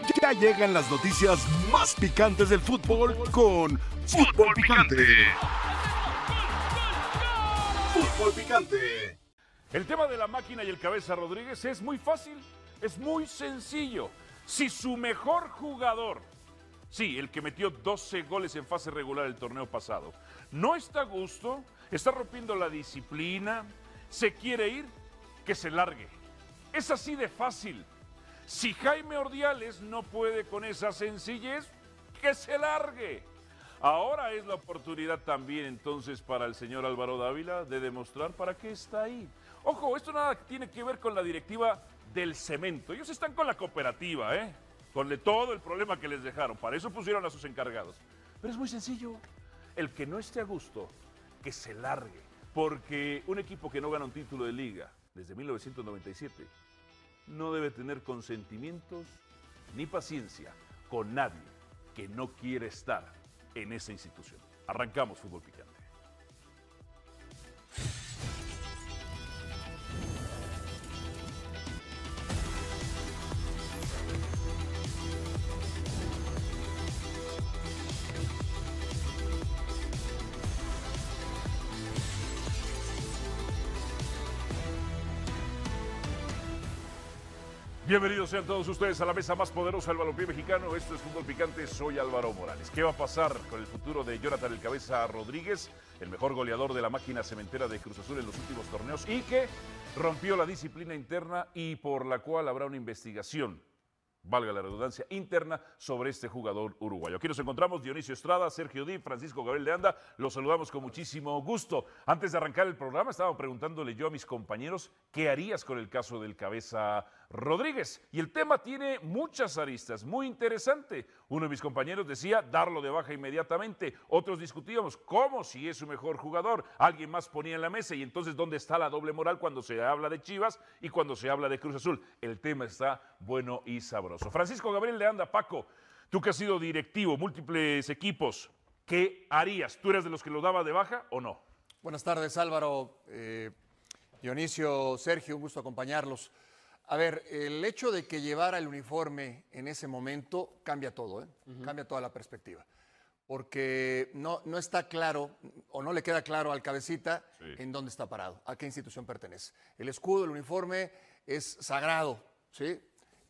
Ya llegan las noticias más picantes del fútbol con Fútbol Picante. Fútbol Picante. El tema de la máquina y el Cabeza Rodríguez es muy fácil, es muy sencillo. Si su mejor jugador, sí, el que metió 12 goles en fase regular el torneo pasado, no está a gusto, está rompiendo la disciplina, se quiere ir, que se largue. Es así de fácil. Si Jaime Ordiales no puede con esa sencillez, que se largue. Ahora es la oportunidad también entonces para el señor Álvaro Dávila de demostrar para qué está ahí. Ojo, esto nada tiene que ver con la directiva del cemento. Ellos están con la cooperativa, con todo el problema que les dejaron. Para eso pusieron a sus encargados. Pero es muy sencillo. El que no esté a gusto, que se largue. Porque un equipo que no gana un título de liga desde 1997 no debe tener consentimientos ni paciencia con nadie que no quiere estar en esa institución. Arrancamos Fútbol Picante. Bienvenidos sean todos ustedes a la mesa más poderosa del balompié mexicano. Esto es Fútbol Picante, soy Álvaro Morales. ¿Qué va a pasar con el futuro de Jonathan el Cabeza Rodríguez, el mejor goleador de la máquina cementera de Cruz Azul en los últimos torneos y que rompió la disciplina interna y por la cual habrá una investigación, valga la redundancia, interna sobre este jugador uruguayo? Aquí nos encontramos Dionisio Estrada, Sergio Di, Francisco Gabriel de Anda. Los saludamos con muchísimo gusto. Antes de arrancar el programa estaba preguntándole yo a mis compañeros qué harías con el caso del Cabeza Rodríguez. Y el tema tiene muchas aristas, muy interesante. Uno de mis compañeros decía darlo de baja inmediatamente. Otros discutíamos cómo si es su mejor jugador. Alguien más ponía en la mesa y entonces ¿dónde está la doble moral cuando se habla de Chivas y cuando se habla de Cruz Azul? El tema está bueno y sabroso. Francisco Gabriel de Anda, Paco, tú que has sido directivo, múltiples equipos, ¿qué harías? ¿Tú eres de los que lo daba de baja o no? Buenas tardes, Álvaro, Dionisio, Sergio, un gusto acompañarlos. A ver, el hecho de que llevara el uniforme en ese momento cambia todo, cambia toda la perspectiva. Porque no está claro, o no le queda claro al Cabecita en dónde está parado, a qué institución pertenece. El escudo, el uniforme es sagrado, ¿sí?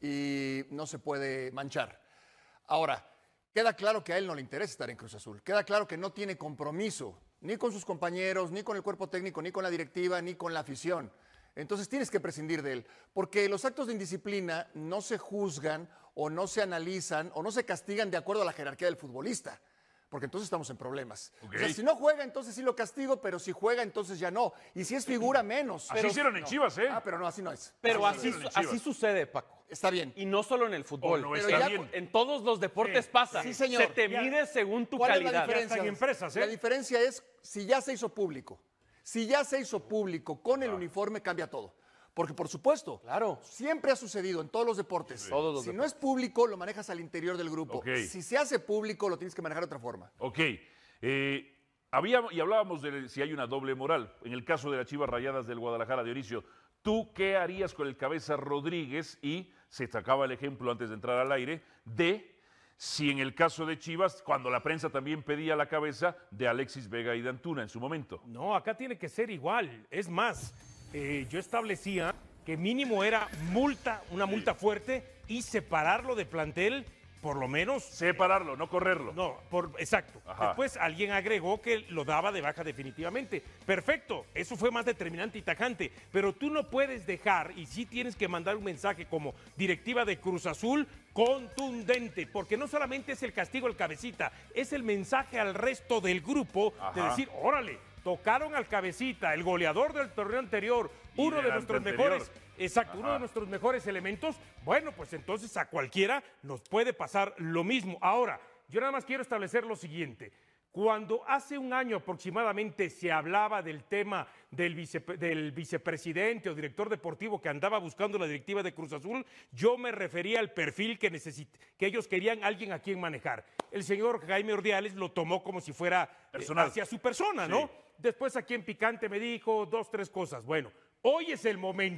Y no se puede manchar. Ahora, queda claro que a él no le interesa estar en Cruz Azul. Queda claro que no tiene compromiso, ni con sus compañeros, ni con el cuerpo técnico, ni con la directiva, ni con la afición. Entonces tienes que prescindir de él, porque los actos de indisciplina no se juzgan o no se analizan o no se castigan de acuerdo a la jerarquía del futbolista, porque entonces estamos en problemas. Okay. O sea, si no juega, entonces sí lo castigo, pero si juega, entonces ya no. Y si es figura, menos. Así hicieron en Chivas, ¿eh? Ah, pero no, así no es. Pero así sucede, Paco. Está bien. Y no solo en el fútbol. No, pero está ya bien. en todos los deportes pasa. Sí, señor. Se te mide según tu ¿Cuál calidad. es la diferencia? Ya están empresas, La diferencia es si ya se hizo público. Si ya se hizo público con el uniforme, cambia todo. Porque, por supuesto, Claro. siempre ha sucedido en todos los deportes. Todos los si no es público, lo manejas al interior del grupo. Okay. Si se hace público, lo tienes que manejar de otra forma. Ok. Hablábamos de si hay una doble moral. En el caso de las Chivas Rayadas del Guadalajara, Dionisio, ¿tú qué harías con el Cabeza Rodríguez? Y se sacaba el ejemplo antes de entrar al aire de si en el caso de Chivas, cuando la prensa también pedía la cabeza de Alexis Vega y de Antuna en su momento. No, acá tiene que ser igual. Es más, yo establecía que mínimo era multa, una multa fuerte y separarlo de plantel, por lo menos. Separarlo, no correrlo. No, exacto. Ajá. Después alguien agregó que lo daba de baja definitivamente. Perfecto, eso fue más determinante y tajante. Pero tú no puedes dejar, y sí tienes que mandar un mensaje como directiva de Cruz Azul contundente, porque no solamente es el castigo al Cabecita, es el mensaje al resto del grupo de Ajá. decir, órale, tocaron al Cabecita, el goleador del torneo anterior, Y uno de del nuestros anterior. mejores. Exacto, uno de nuestros mejores elementos. Bueno, pues entonces a cualquiera nos puede pasar lo mismo. Ahora, yo nada más quiero establecer lo siguiente. Cuando hace un año aproximadamente se hablaba del tema del vicepresidente o director deportivo que andaba buscando la directiva de Cruz Azul, yo me refería al perfil que ellos querían alguien a quien manejar. El señor Jaime Ordiales lo tomó como si fuera hacia su persona, ¿no? Sí. Después aquí en Picante me dijo 2, 3 cosas. Bueno, hoy es el momento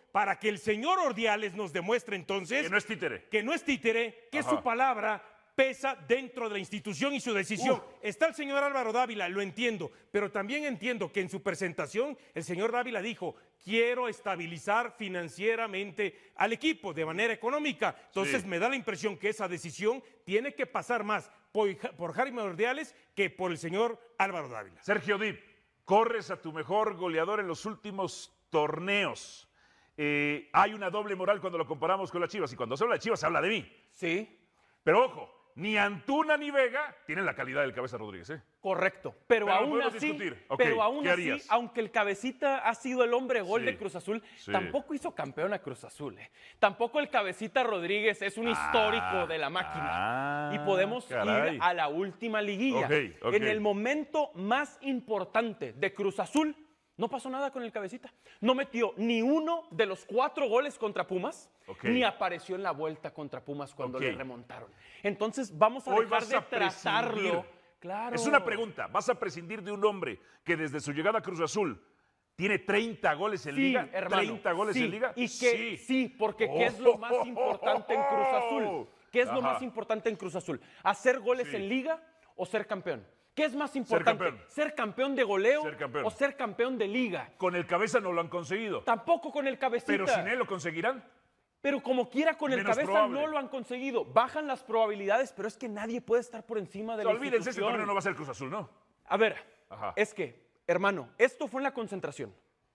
para que el señor Ordiales nos demuestre entonces Que no es títere. que su palabra pesa dentro de la institución y su decisión. Está el señor Álvaro Dávila, lo entiendo, pero también entiendo que en su presentación el señor Dávila dijo: quiero estabilizar financieramente al equipo de manera económica. Entonces me da la impresión que esa decisión tiene que pasar más por Jaime Ordiales que por el señor Álvaro Dávila. Sergio Dip, corres a tu mejor goleador en los últimos torneos. Hay una doble moral cuando lo comparamos con las Chivas, y cuando se habla de Chivas se habla de mí. Sí, Pero ojo, ni Antuna ni Vega tienen la calidad del Cabeza Rodríguez, ¿eh? correcto. Pero aún podemos así, discutir. Ok, pero aún ¿qué así, harías? aunque el Cabecita ha sido el hombre gol Sí, de Cruz Azul, sí. tampoco hizo campeón a Cruz Azul. Tampoco el Cabecita Rodríguez es un histórico de la máquina. Y podemos caray. ir a la última liguilla. Ok. En el momento más importante de Cruz Azul, no pasó nada con el Cabecita. No metió ni uno de los 4 goles contra Pumas, Ok. ni apareció en la vuelta contra Pumas cuando Ok. le remontaron. Entonces vamos a Hoy dejar vas de a prescindir. tratarlo. Claro. Es una pregunta. ¿Vas a prescindir de un hombre que desde su llegada a Cruz Azul tiene 30 goles en Sí, Liga? hermano, ¿30 goles sí, en Liga? Y que sí, porque ¿qué es lo más importante en Cruz Azul? ¿Qué es lo Ajá. más importante en Cruz Azul? ¿Hacer goles Sí. en Liga o ser campeón? ¿Qué es más importante? campeón. ¿Ser campeón de goleo Ser campeón. o ser campeón de Liga? Con el Cabeza no lo han conseguido. Tampoco con el Cabecita. Pero sin él lo conseguirán. Pero como quiera, con el Menos Cabeza probable. no lo han conseguido. Bajan las probabilidades, pero es que nadie puede estar por encima de la Olvídense, este institución. torneo no va a ser Cruz Azul, ¿no? A ver, Ajá. es que, hermano, esto fue en la concentración.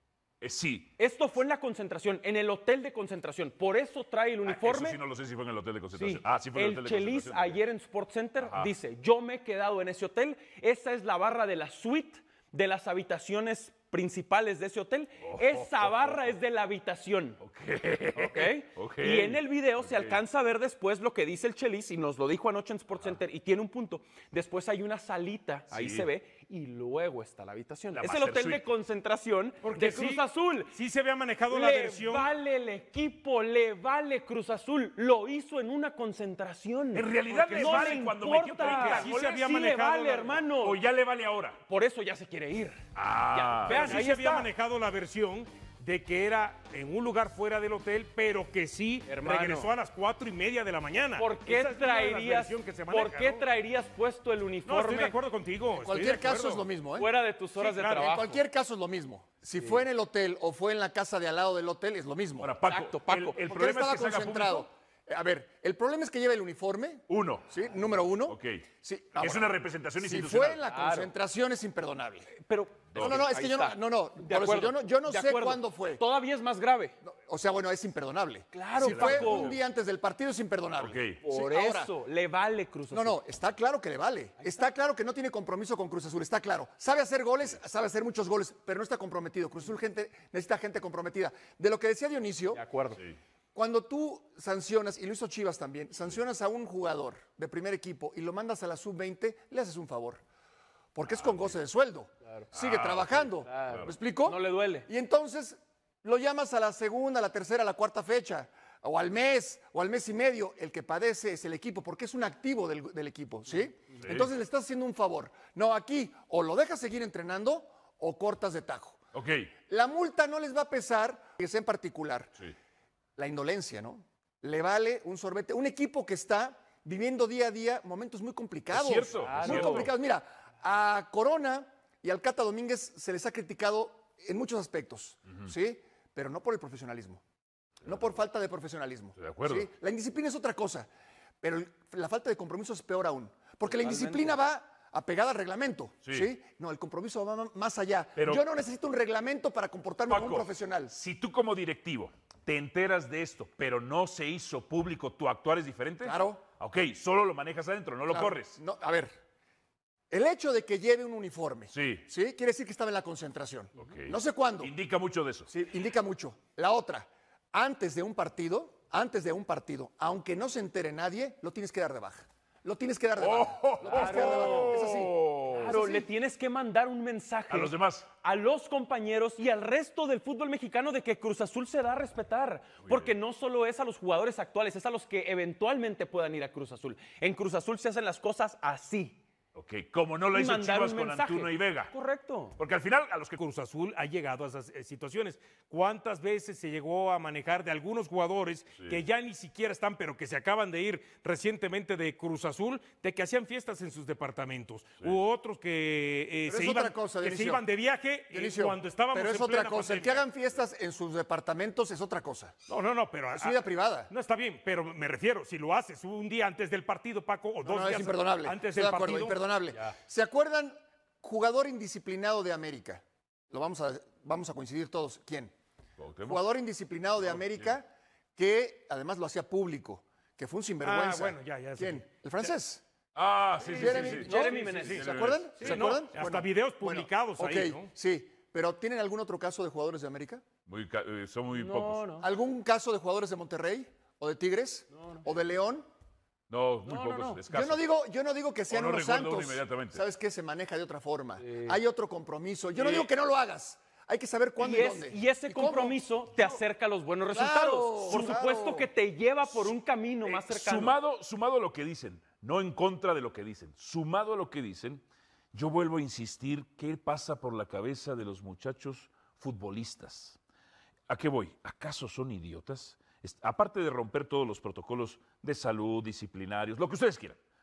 Sí. Esto fue en la concentración, en el hotel de concentración. Por eso trae el uniforme. Eso sí no lo sé si fue en el hotel de Sí, concentración. Sí fue en el el hotel de Chelis concentración. ayer en Sports Center Ajá. dice: yo me he quedado en ese hotel, esa es la barra de la suite de las habitaciones principales de ese hotel, esa barra es de la habitación. ¿Ok? Y en el video se alcanza a ver después lo que dice el Chelis, y nos lo dijo anoche en Sports Center, y tiene un punto. Después hay una salita, ahí Sí. se ve, y luego está la habitación. La Es el Master hotel Suite. de concentración Porque de Cruz sí, Azul. sí se había manejado la Le versión. vale el equipo, le vale Cruz Azul. Lo hizo en una concentración. En realidad Porque le no vale le cuando importa. metió 30 Sí goles. se había Sí le manejado vale, la- hermano. O ya le vale ahora. Por eso ya se quiere ir. Ah. Vean, Así ahí se había está. manejado la versión de que era en un lugar fuera del hotel, pero que sí Hermano. regresó a las 4:30 de la mañana. ¿Por qué Esa es una de las traerías, versiones que se maneja, ¿por qué ¿no? traerías puesto el No, uniforme estoy de acuerdo contigo. En estoy cualquier de caso acuerdo. es lo mismo, ¿eh? fuera de tus horas de claro, en trabajo? En cualquier caso es lo mismo. Si fue en el hotel o fue en la casa de al lado del hotel, es lo mismo. Ahora, Paco, Exacto, Paco. el Porque él problema es estaba que se haga concentrado. público. A ver, el problema es que lleva el uniforme, Uno. ¿sí? Número 1. Ok. Sí, Es ahora, una representación si institucional. fue en la concentración es imperdonable. Pero No, es ahí que yo está. no, De por eso acuerdo, yo no de sé acuerdo. cuándo fue. Todavía es más grave. O sea, bueno, es imperdonable. Claro, si fue Paco. un día antes del partido es imperdonable. Ok. Por Sí, ahora, eso le vale Cruz Azul. No, está claro que le vale. Está claro que no tiene compromiso con Cruz Azul, está claro. Sabe hacer goles, sabe hacer muchos goles, pero no está comprometido. Cruz Azul necesita gente comprometida. De lo que decía Dionisio, De acuerdo. cuando tú sancionas, y lo hizo Chivas también, sancionas a un jugador de primer equipo y lo mandas a la sub-20, le haces un favor. Porque es con goce de sueldo. Sigue trabajando. Claro. ¿Me explico? No le duele. Y entonces lo llamas a la segunda, a la tercera, a la cuarta fecha, o al mes y medio. El que padece es el equipo, porque es un activo del equipo, ¿sí? Entonces le estás haciendo un favor. No, aquí o lo dejas seguir entrenando o cortas de tajo. Ok. La multa no les va a pesar, que sea en particular. Sí. La indolencia, ¿no? Le vale un sorbete. Un equipo que está viviendo día a día momentos muy complicados. Es cierto, es Muy cierto. complicados. Mira, a Corona y al Cata Domínguez se les ha criticado en muchos aspectos, ¿sí? Pero no por el profesionalismo. No por falta de profesionalismo. De acuerdo. ¿sí? La indisciplina es otra cosa, pero la falta de compromiso es peor aún. Porque la indisciplina va apegada al reglamento, Sí. ¿sí? No, el compromiso va más allá. Pero- Yo no necesito un reglamento para comportarme como un Paco, profesional. si tú como directivo te enteras de esto, pero no se hizo público, ¿tu actuar es diferente? Claro. Ok, solo lo manejas adentro, no lo Claro. corres. No, a ver, el hecho de que lleve un uniforme, Sí. quiere decir que estaba en la concentración. Ok. No sé cuándo. Indica mucho de eso. Sí, indica mucho. La otra, antes de un partido, aunque no se entere nadie, lo tienes que dar de baja. Lo tienes que dar de baja. Lo tienes que dar de baja. Es así. Claro, le tienes que mandar un mensaje A los demás. a los compañeros y al resto del fútbol mexicano de que Cruz Azul se da a respetar. Porque no solo es a los jugadores actuales, es a los que eventualmente puedan ir a Cruz Azul. En Cruz Azul se hacen las cosas así. Ok, como no lo y hizo mandar Chivas un con mensaje. Antuna y Vega. Correcto. Porque al final, a los que Cruz Azul ha llegado a esas situaciones. ¿Cuántas veces se llegó a manejar de algunos jugadores que ya ni siquiera están, pero que se acaban de ir recientemente de Cruz Azul, de que hacían fiestas en sus departamentos? Hubo otros que, Pero es otra cosa, se Dionisio. iban de viaje Dionisio, cuando estábamos pero es en otra plena cosa. El que pandemia. hagan fiestas en sus departamentos es otra cosa. No, pero... Es vida privada. No está bien, pero me refiero, si lo haces un día antes del partido, Paco, o dos No, días es imperdonable. antes Estoy del de acuerdo, partido... imperdonable. Ya. ¿Se acuerdan? Jugador indisciplinado de América. Lo vamos a coincidir todos. ¿Quién? Cuauhtémoc. Jugador indisciplinado de América que además lo hacía público, que fue un sinvergüenza. Bueno, ya sé. ¿Quién? ¿El francés? Ah, sí. Jeremy- Jeremy ¿no? Menez. ¿Se acuerdan? Sí, ¿Se no, acuerdan? hasta videos publicados ahí, ok, ¿no? sí. ¿Pero tienen algún otro caso de jugadores de América? Son muy pocos. No. ¿Algún caso de jugadores de Monterrey? ¿O de Tigres? ¿O de León? No, muy pocos. Escasos. Yo no digo que sean O no unos recuerdo uno santos. inmediatamente. ¿Sabes qué? Se maneja de otra forma. Hay otro compromiso. Yo no digo que no lo hagas. Hay que saber cuándo y, dónde. Y ese cómo. compromiso te acerca a los buenos Claro, resultados. Por claro. supuesto que te lleva por un camino más cercano. Sumado a lo que dicen, no en contra de lo que dicen, sumado a lo que dicen, yo vuelvo a insistir, ¿qué pasa por la cabeza de los muchachos futbolistas? ¿A qué voy? ¿Acaso son idiotas? Aparte de romper todos los protocolos de salud, disciplinarios, lo que ustedes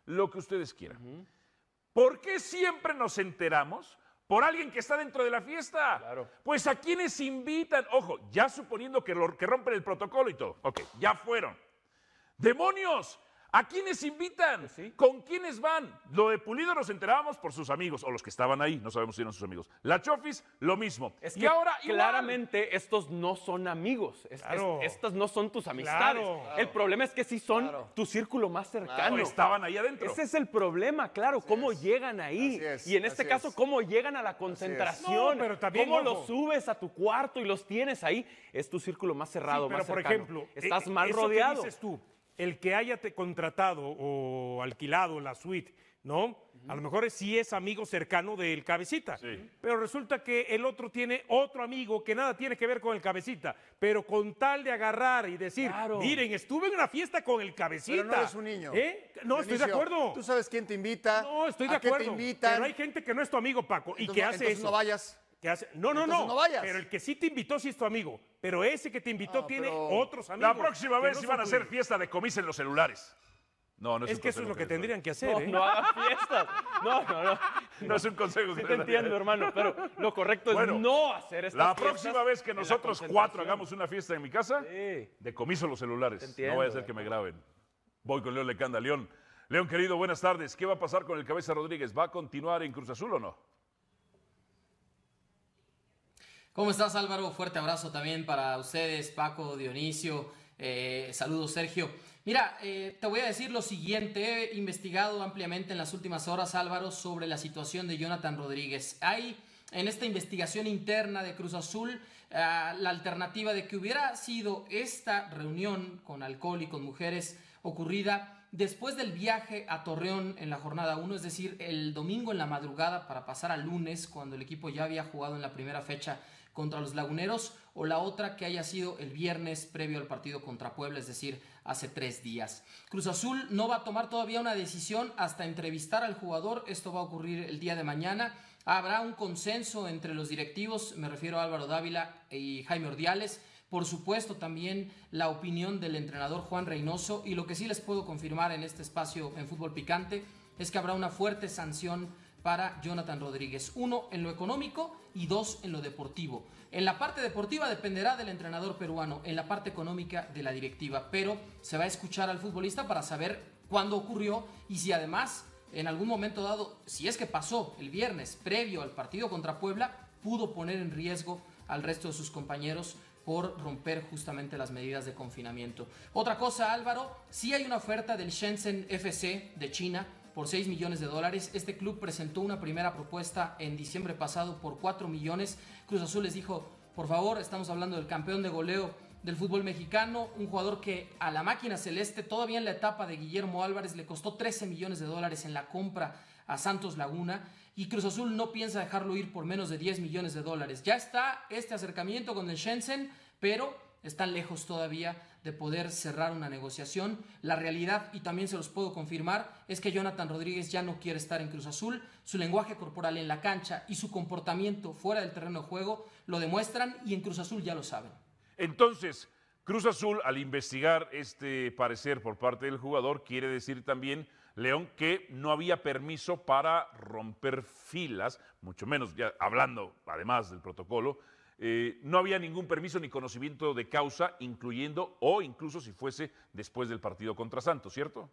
quieran, ¿por qué siempre nos enteramos por alguien que está dentro de la fiesta? Claro. Pues a quienes invitan, ojo, ya suponiendo que rompen el protocolo y todo, ok, ya fueron. ¡Demonios! ¿A quiénes invitan? Sí. ¿Con quiénes van? Lo de Pulido nos enterábamos por sus amigos, o los que estaban ahí, no sabemos si eran sus amigos. La Chofis, lo mismo. Es y que ahora, igual. claramente estos no son amigos. Claro. Estas no son tus amistades. Claro. El problema es que sí son Claro. tu círculo más cercano. No, estaban ahí adentro. Ese es el problema, claro, cómo llegan ahí. Así es, y en este así caso, es. cómo llegan a la concentración. No, pero también, cómo ojo. los subes a tu cuarto y los tienes ahí. Es tu círculo más cerrado, Sí, pero más por cercano. ejemplo, Estás mal eso que rodeado. dices tú, el que haya contratado o alquilado la suite, ¿no? A lo mejor sí es amigo cercano del cabecita, Sí. pero resulta que el otro tiene otro amigo que nada tiene que ver con el cabecita, pero con tal de agarrar y decir, Claro. miren, estuve en una fiesta con el cabecita. Pero no eres un niño. No, estoy de Dionisio, acuerdo. Tú sabes quién te invita. No, estoy de a qué acuerdo. te invitan. Pero hay gente que no es tu amigo, Paco, y que hace entonces eso. no vayas. No, Entonces no vayas. Pero el que sí te invitó sí es tu amigo. Pero ese que te invitó No, tiene pero- otros amigos. La próxima que vez no iban son a hacer tuyos. fiesta de comis en los celulares. No, no es Es un que eso es consejo lo que les doy. tendrían que hacer, No, ¿eh? no hagas fiestas. No. No es un consejo que Sí te les doy. entiendo, hermano, pero lo correcto Bueno, es no hacer estas La fiestas próxima vez que en la nosotros concentración. 4 hagamos una fiesta en mi casa, Sí. decomiso los celulares. entiendo, No vaya a ser que me graben. Voy con León Lecanda. León, querido, buenas tardes. ¿Qué va a pasar con el Cabeza Rodríguez? ¿Va a continuar en Cruz Azul o no? ¿Cómo estás, Álvaro? Fuerte abrazo también para ustedes, Paco, Dionisio. Saludos, Sergio. Mira, te voy a decir lo siguiente. He investigado ampliamente en las últimas horas, Álvaro, sobre la situación de Jonathan Rodríguez. Hay en esta investigación interna de Cruz Azul la alternativa de que hubiera sido esta reunión con alcohol y con mujeres ocurrida después del viaje a Torreón en la jornada 1, es decir, el domingo en la madrugada para pasar al lunes, cuando el equipo ya había jugado en la primera fecha contra los Laguneros, o la otra que haya sido el viernes previo al partido contra Puebla, es decir, hace 3 días. Cruz Azul no va a tomar todavía una decisión hasta entrevistar al jugador. Esto va a ocurrir el día de mañana. Habrá un consenso entre los directivos, me refiero a Álvaro Dávila y Jaime Ordiales. Por supuesto, también la opinión del entrenador Juan Reynoso, y lo que sí les puedo confirmar en este espacio en Fútbol Picante es que habrá una fuerte sanción para Jonathan Rodríguez. 1, en lo económico, y 2, en lo deportivo. En la parte deportiva dependerá del entrenador peruano, en la parte económica de la directiva, pero se va a escuchar al futbolista para saber cuándo ocurrió y si además en algún momento dado, si es que pasó el viernes previo al partido contra Puebla, pudo poner en riesgo al resto de sus compañeros por romper justamente las medidas de confinamiento. Otra cosa, Álvaro, sí hay una oferta del Shenzhen FC de China por $6 millones. Este club presentó una primera propuesta en diciembre pasado por 4 millones. Cruz Azul les dijo, por favor, estamos hablando del campeón de goleo del fútbol mexicano, un jugador que a la máquina celeste, todavía en la etapa de Guillermo Álvarez, le costó $13 millones en la compra a Santos Laguna, y Cruz Azul no piensa dejarlo ir por menos de $10 millones. Ya está este acercamiento con el Shenzhen, pero están lejos todavía de poder cerrar una negociación. La realidad, y también se los puedo confirmar, es que Jonathan Rodríguez ya no quiere estar en Cruz Azul. Su lenguaje corporal en la cancha y su comportamiento fuera del terreno de juego lo demuestran, y en Cruz Azul ya lo saben. Entonces, Cruz Azul, al investigar este parecer por parte del jugador, quiere decir también, León, que no había permiso para romper filas, mucho menos, ya hablando además del protocolo, no había ningún permiso ni conocimiento de causa, incluyendo o incluso si fuese después del partido contra Santos, ¿cierto?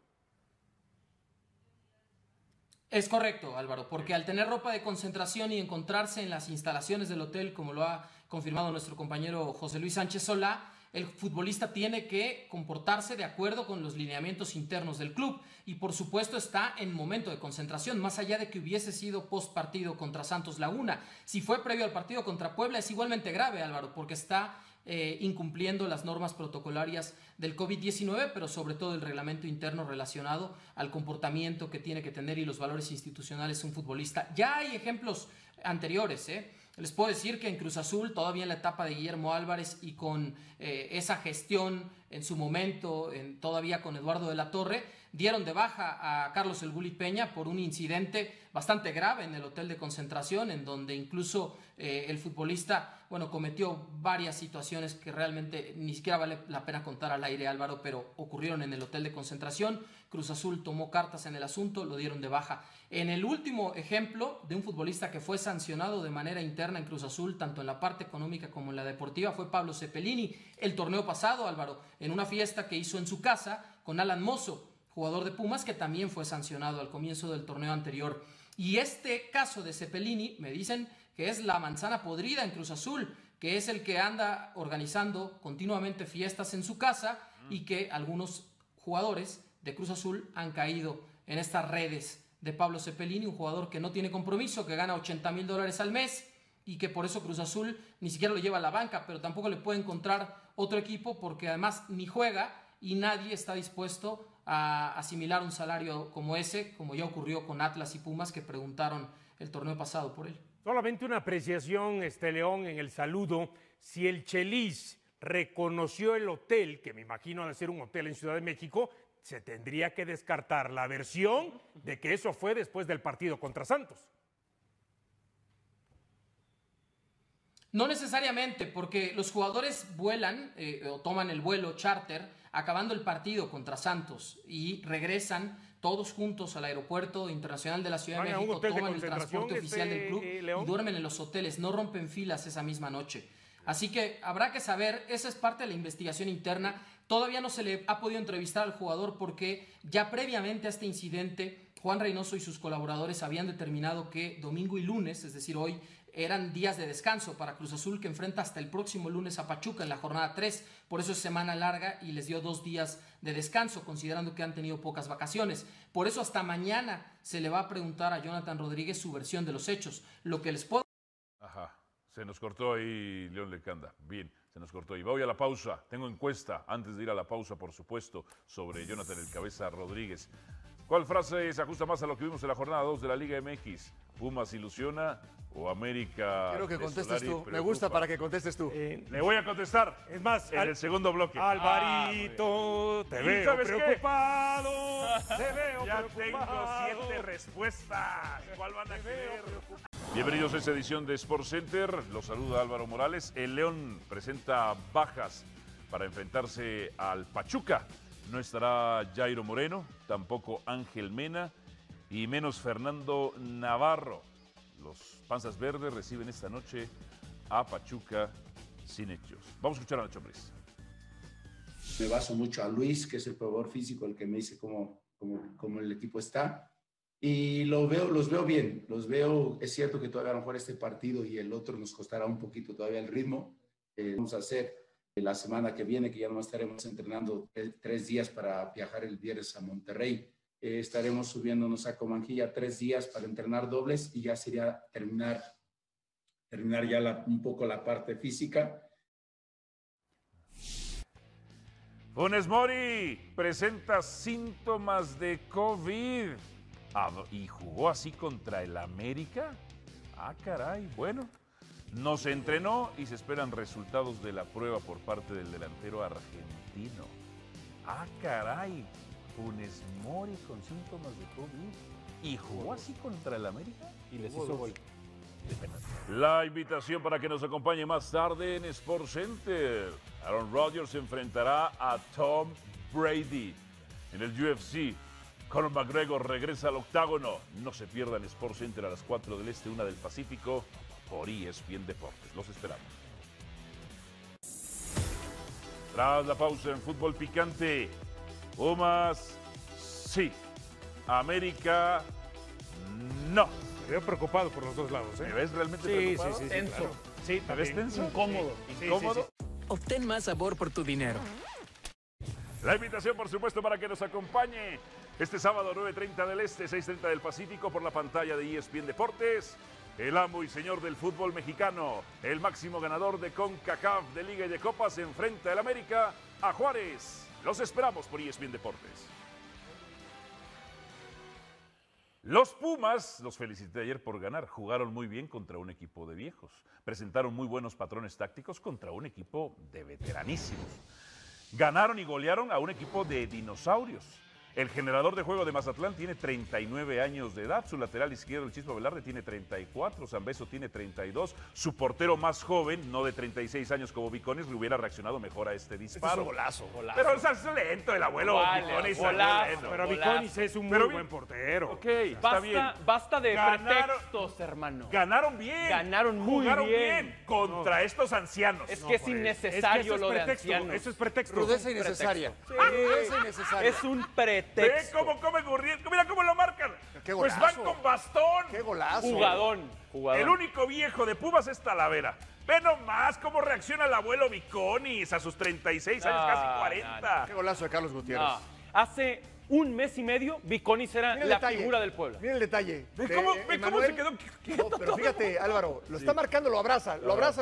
Es correcto, Álvaro, porque al tener ropa de concentración y encontrarse en las instalaciones del hotel, como lo ha confirmado nuestro compañero José Luis Sánchez Solá, el futbolista tiene que comportarse de acuerdo con los lineamientos internos del club, y por supuesto está en momento de concentración, más allá de que hubiese sido post partido contra Santos Laguna. Si fue previo al partido contra Puebla es igualmente grave, Álvaro, porque está incumpliendo las normas protocolarias del COVID-19, pero sobre todo el reglamento interno relacionado al comportamiento que tiene que tener y los valores institucionales un futbolista. Ya hay ejemplos anteriores, Les puedo decir que en Cruz Azul, todavía en la etapa de Guillermo Álvarez y con esa gestión en su momento, todavía con Eduardo de la Torre, dieron de baja a Carlos El Gullit Peña por un incidente bastante grave en el hotel de concentración, en donde incluso el futbolista, cometió varias situaciones que realmente ni siquiera vale la pena contar al aire, Álvaro, pero ocurrieron en el hotel de concentración. Cruz Azul tomó cartas en el asunto, lo dieron de baja. En el último ejemplo de un futbolista que fue sancionado de manera interna en Cruz Azul, tanto en la parte económica como en la deportiva, fue Pablo Cepelini. El torneo pasado, Álvaro, en una fiesta que hizo en su casa con Alan Mozo, jugador de Pumas, que también fue sancionado al comienzo del torneo anterior. Y este caso de Cepelini, me dicen que es la manzana podrida en Cruz Azul, que es el que anda organizando continuamente fiestas en su casa y que algunos jugadores de Cruz Azul han caído en estas redes de Pablo Cepelini, un jugador que no tiene compromiso, que gana $80,000 al mes y que por eso Cruz Azul ni siquiera lo lleva a la banca, pero tampoco le puede encontrar otro equipo porque además ni juega y nadie está dispuesto a asimilar un salario como ese, como ya ocurrió con Atlas y Pumas, que preguntaron el torneo pasado por él. Solamente una apreciación, León, en el saludo. Si el Chelis reconoció el hotel, que me imagino ha de ser un hotel en Ciudad de México, se tendría que descartar la versión de que eso fue después del partido contra Santos. No necesariamente, porque los jugadores vuelan o toman el vuelo charter acabando el partido contra Santos y regresan todos juntos al aeropuerto internacional de la Ciudad de México, toman el transporte oficial del club y duermen en los hoteles, no rompen filas esa misma noche. Así que habrá que saber, esa es parte de la investigación interna. Todavía no se le ha podido entrevistar al jugador porque ya previamente a este incidente, Juan Reynoso y sus colaboradores habían determinado que domingo y lunes, es decir, hoy, eran días de descanso para Cruz Azul, que enfrenta hasta el próximo lunes a Pachuca en la jornada 3. Por eso es semana larga y les dio 2 días de descanso, considerando que han tenido pocas vacaciones. Por eso hasta mañana se le va a preguntar a Jonathan Rodríguez su versión de los hechos. Lo que les puedo... Ajá, se nos cortó ahí León Lecanda. Bien, se nos cortó. Y voy a la pausa. Tengo encuesta, antes de ir a la pausa, por supuesto, sobre Jonathan El Cabeza Rodríguez. ¿Cuál frase se ajusta más a lo que vimos en la jornada 2 de la Liga MX? ¿Pumas ilusiona o América? Quiero que contestes tú. Preocupa? Me gusta para que contestes tú. Le voy a contestar. Es más, en el segundo bloque. Alvarito, te veo preocupado. Te veo ya preocupado. tengo 7 respuestas. ¿Cuál van a querer? Bienvenidos a esta edición de Sports Center. Los saluda Álvaro Morales. El León presenta bajas para enfrentarse al Pachuca. No estará Jairo Moreno, tampoco Ángel Mena y menos Fernando Navarro. Los Panzas Verdes reciben esta noche a Pachuca sin hechos. Vamos a escuchar a Nacho Ambriz. Me baso mucho a Luis, que es el probador físico, el que me dice cómo el equipo está. Y los veo bien, es cierto que todavía a lo mejor este partido y el otro nos costará un poquito todavía el ritmo. Vamos a hacer la semana que viene, que ya no estaremos entrenando 3 días para viajar el viernes a Monterrey. Estaremos subiéndonos a Comanjilla 3 días para entrenar dobles y ya sería terminar ya un poco la parte física. Funes Mori presenta síntomas de COVID. ¿Y jugó así contra el América? Ah, caray, bueno. No se entrenó y se esperan resultados de la prueba por parte del delantero argentino. ¡Ah, caray! Funes Mori con síntomas de COVID. ¿Y jugó así contra el América? Y les hizo gol. La invitación para que nos acompañe más tarde en Sports Center. Aaron Rodgers se enfrentará a Tom Brady. En el UFC, Conor McGregor regresa al octágono. No se pierdan Sports Center a las 4 del Este, 1 del Pacífico, por ESPN Deportes. Los esperamos. Tras la pausa en fútbol picante, Pumas, sí. América, no. Me veo preocupado por los dos lados, ¿eh? ¿Me ves realmente Sí, preocupado? sí, sí. Tenso. Claro. Sí, ¿Me ves también. tenso? Incómodo. Sí, ¿Incómodo? sí, sí. Obtén más sabor por tu dinero. La invitación, por supuesto, para que nos acompañe este sábado 9:30 del Este, 6:30 del Pacífico por la pantalla de ESPN Deportes. El amo y señor del fútbol mexicano, el máximo ganador de CONCACAF de Liga y de Copas, enfrenta al América a Juárez. Los esperamos por ESPN Deportes. Los Pumas, los felicité ayer por ganar, jugaron muy bien contra un equipo de viejos, presentaron muy buenos patrones tácticos contra un equipo de veteranísimos. Ganaron y golearon a un equipo de dinosaurios. El generador de juego de Mazatlán tiene 39 años de edad, su lateral izquierdo, el Chispa Velarde, tiene 34, Zambeso tiene 32, su portero más joven, no de 36 años como Viconis, le hubiera reaccionado mejor a este disparo. Golazo. Pero es lento el abuelo Vale, Viconis. golazo. Lento. Pero Golazo. Viconis es un muy Pero buen portero. Ok, está bien. Basta de Ganaron- pretextos, hermano. Ganaron bien. Ganaron muy Jugaron bien. contra estos ancianos. Es que es por eso. innecesario eso es lo de pretexto, ancianos. Eso es pretexto. Rudeza innecesaria. Rudeza innecesaria. Es un Ve pretexto. cómo come Gurriel. Mira cómo lo marcan. Qué Pues golazo. van con bastón. ¡Qué golazo! Jugadón. El único viejo de Pumas es Talavera. Ve nomás cómo reacciona el abuelo Viconis a sus 36 años, No, casi 40. ¡Qué golazo de Carlos Gutiérrez! No. Hace un mes y medio, Viconis era Mira el la detalle. figura del pueblo. Mira el detalle. Ve de cómo se Emanuel. quedó No, quieto pero todo. fíjate, Álvaro, lo está marcando, lo abrazan,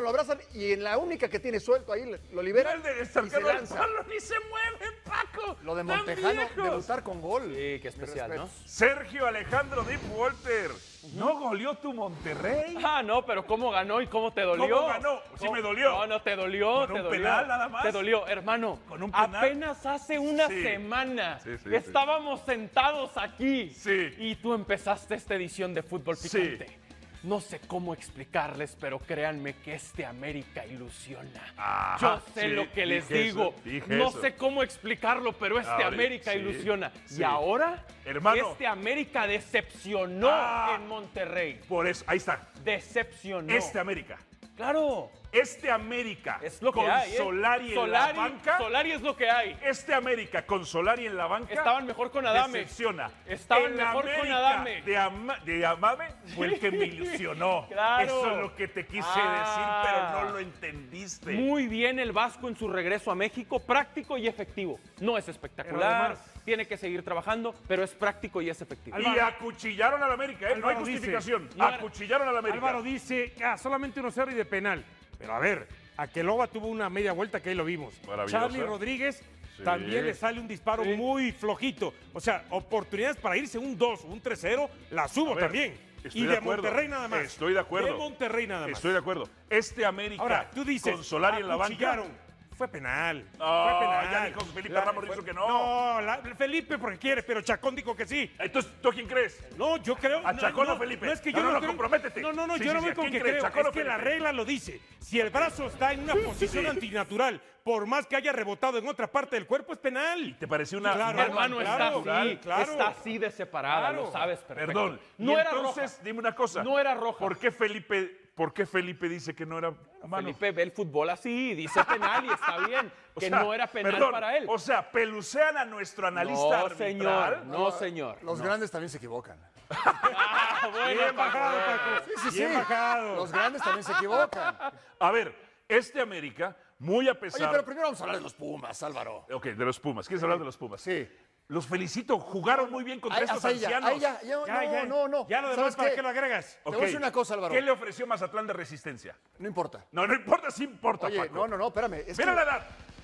y en la única que tiene suelto ahí lo Mira liberan el de y se cercano al lanza. palo, ni se mueve, Paco. Lo de Tan Montejano, viejos. debutar con gol. Sí, qué especial, Mis ¿no? respetos. Sergio Alejandro Deep Walter. ¿No goleó tu Monterrey? Ah, no, pero ¿cómo ganó y cómo te dolió? ¿Cómo ganó? Sí me dolió. No, no, te dolió, ¿Con te un dolió. penal nada más? Te dolió, hermano. ¿Con un penal? Apenas hace una Sí. semana Sí, sí, estábamos sentados aquí. Sí. Y tú empezaste esta edición de Fútbol Sí. Picante. No sé cómo explicarles, pero créanme que este América ilusiona. Ajá, Yo sé sí, lo que les dije digo. eso, dije No eso. sé cómo explicarlo, pero este Ahora, América sí, ilusiona. sí. Y ahora, Hermano. este América decepcionó Ah. en Monterrey. Por eso, ahí está. Decepcionó. Este América. Claro. Este América Es lo que con hay, ¿eh? Solari en la banca. Solari es lo que hay. Este América con Solari en la banca. Estaban mejor con Adame. Decepciona. Estaban El mejor con América Adame. de Amame fue el que me ilusionó. Claro. Eso es lo que te quise decir, pero no lo entendiste. Muy bien el Vasco en su regreso a México, práctico y efectivo. No es espectacular, Pero además- tiene que seguir trabajando, pero es práctico y es efectivo. Y acuchillaron al América, ¿eh? No hay Álvaro dice- justificación. No era- Acuchillaron al América. Álvaro dice, solamente 1-0 y de penal. Pero a ver, Aqueloba tuvo una media vuelta que ahí lo vimos. Maravillosa. Charlie Rodríguez Sí. también le sale un disparo Sí. muy flojito. O sea, oportunidades para irse un 2, un 3-0, las A subo ver, también. estoy Y de de acuerdo. Monterrey nada más. Estoy de acuerdo. De Monterrey nada más. Estoy de acuerdo. Este América Ahora, tú dices, con Solari en la banca. acuchillaron. Fue penal. No, fue penal. ya dijo Felipe Ramos, dijo que no. No, Felipe porque quiere, pero Chacón dijo que sí. Entonces, ¿tú a quién crees? No, yo creo. ¿A Chacón o Felipe? No es que No, yo no, no, creo- comprométete. No, Sí, yo sí, no sí, voy ¿a con quién que crees, creo. Chacón o Es que la Felipe? regla lo dice. Si el brazo está en una posición Sí. antinatural, por más que haya rebotado en otra parte del cuerpo, es penal. ¿Te pareció una Claro, norma Hermano, claro, está así, claro. está así de separada, Claro. lo sabes perfecto. Perdón. No Y era entonces, roja. dime una cosa. No era roja. ¿Por qué Felipe dice que no era mano? Felipe ve el fútbol así, dice penal y está bien, O que sea, no era penal perdón, para él. O sea, pelucean a nuestro analista No, arbitral. señor, no, señor. Los grandes también se equivocan. Ah, bueno, Bien bajado, Paco. Paco. Sí, Bien sí. bajado. Los grandes también se equivocan. A ver, este América, muy a Oye, pesar... pero primero vamos a hablar de los Pumas, Álvaro. Ok, de los Pumas. ¿Quieres hablar de los Pumas? Sí. Los felicito, jugaron muy bien contra estos hasta ahí ya, ancianos. ahí ya, no. Ya lo demás, ¿Sabes ¿para qué? qué lo agregas? Te voy a decir una cosa, Álvaro. ¿Qué le ofreció Mazatlán de resistencia? No importa. No, no importa, sí importa, Oye, Paco. no, espérame. Es Mira que la edad.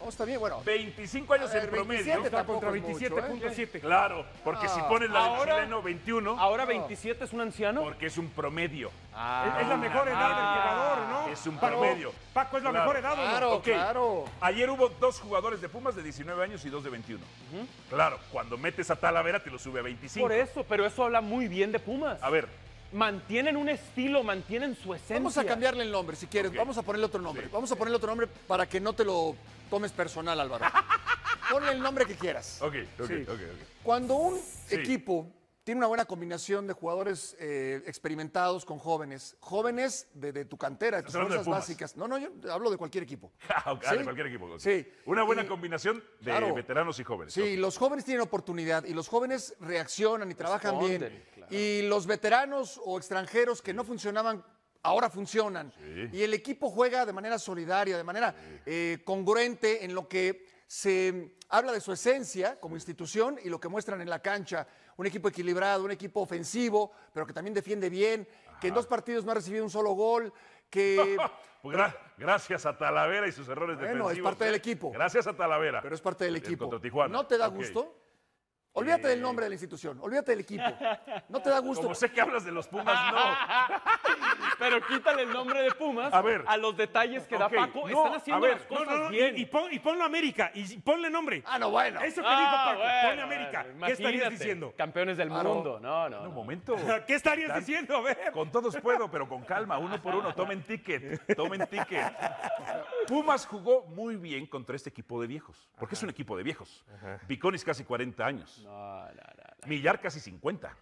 No, está bien, bueno. 25 años A ver, en promedio. 27 Está tampoco contra es mucho, 27.7. Claro, porque si pones la del Ahora- chileno 21, ¿Ahora 27 es un anciano? porque es un promedio. Es la mejor edad del jugador, ¿no? Es un Paco, promedio. Paco, ¿es la Claro. mejor edad o no? Claro, Ok. claro. Ayer hubo 2 jugadores de Pumas de 19 años y 2 de 21. Claro, cuando metes a Talavera te lo sube a 25. Por eso, pero eso habla muy bien de Pumas. A ver, Mantienen un estilo, mantienen su esencia. Vamos a cambiarle el nombre, si quieres. Ok. Vamos a ponerle otro nombre. Sí. Vamos a ponerle otro nombre para que no te lo tomes personal, Álvaro. Ponle el nombre que quieras. ok. Cuando un Sí. equipo tiene una buena combinación de jugadores experimentados con jóvenes de tu cantera, de tus Estás hablando de fuerzas Pumas. básicas. No, yo hablo de cualquier equipo. Ok, ¿Sí? de cualquier equipo. Ok. Sí. Una buena Y- combinación de Claro. veteranos y jóvenes. Sí, Ok. los jóvenes tienen oportunidad y los jóvenes reaccionan y trabajan bien. Responden, claro. Y los veteranos o extranjeros que no funcionaban, ahora funcionan. Y el equipo juega de manera solidaria, de manera congruente en lo que se habla de su esencia como institución y lo que muestran en la cancha. Un equipo equilibrado, un equipo ofensivo, pero que también defiende bien, que en 2 partidos no ha recibido un solo gol, que... Pues gracias a Talavera y sus errores Bueno, defensivos. es parte del equipo. Gracias a Talavera. Pero es parte del equipo. Contra Tijuana. ¿No te da Ok. gusto? Olvídate del nombre de la institución, olvídate del equipo. ¿No te da gusto? Como sé que hablas de los Pumas, no. Pero quítale el nombre de Pumas A ver. los detalles que da Ok, Paco. no, Están a haciendo ver, las cosas No, bien. y ponlo América y ponle nombre. Ah, no, bueno. Eso que dijo Paco, bueno, ponle América. bueno, ¿Qué estarías imagínate, diciendo? Campeones del Claro. mundo. No. Un momento. ¿Qué estarías diciendo? A ver. Con todos puedo, pero con calma, uno por uno. Tomen ticket, tomen ticket. Pumas jugó muy bien contra este equipo de viejos, porque es un equipo de viejos. Viconis casi 40 años. Millar casi 50.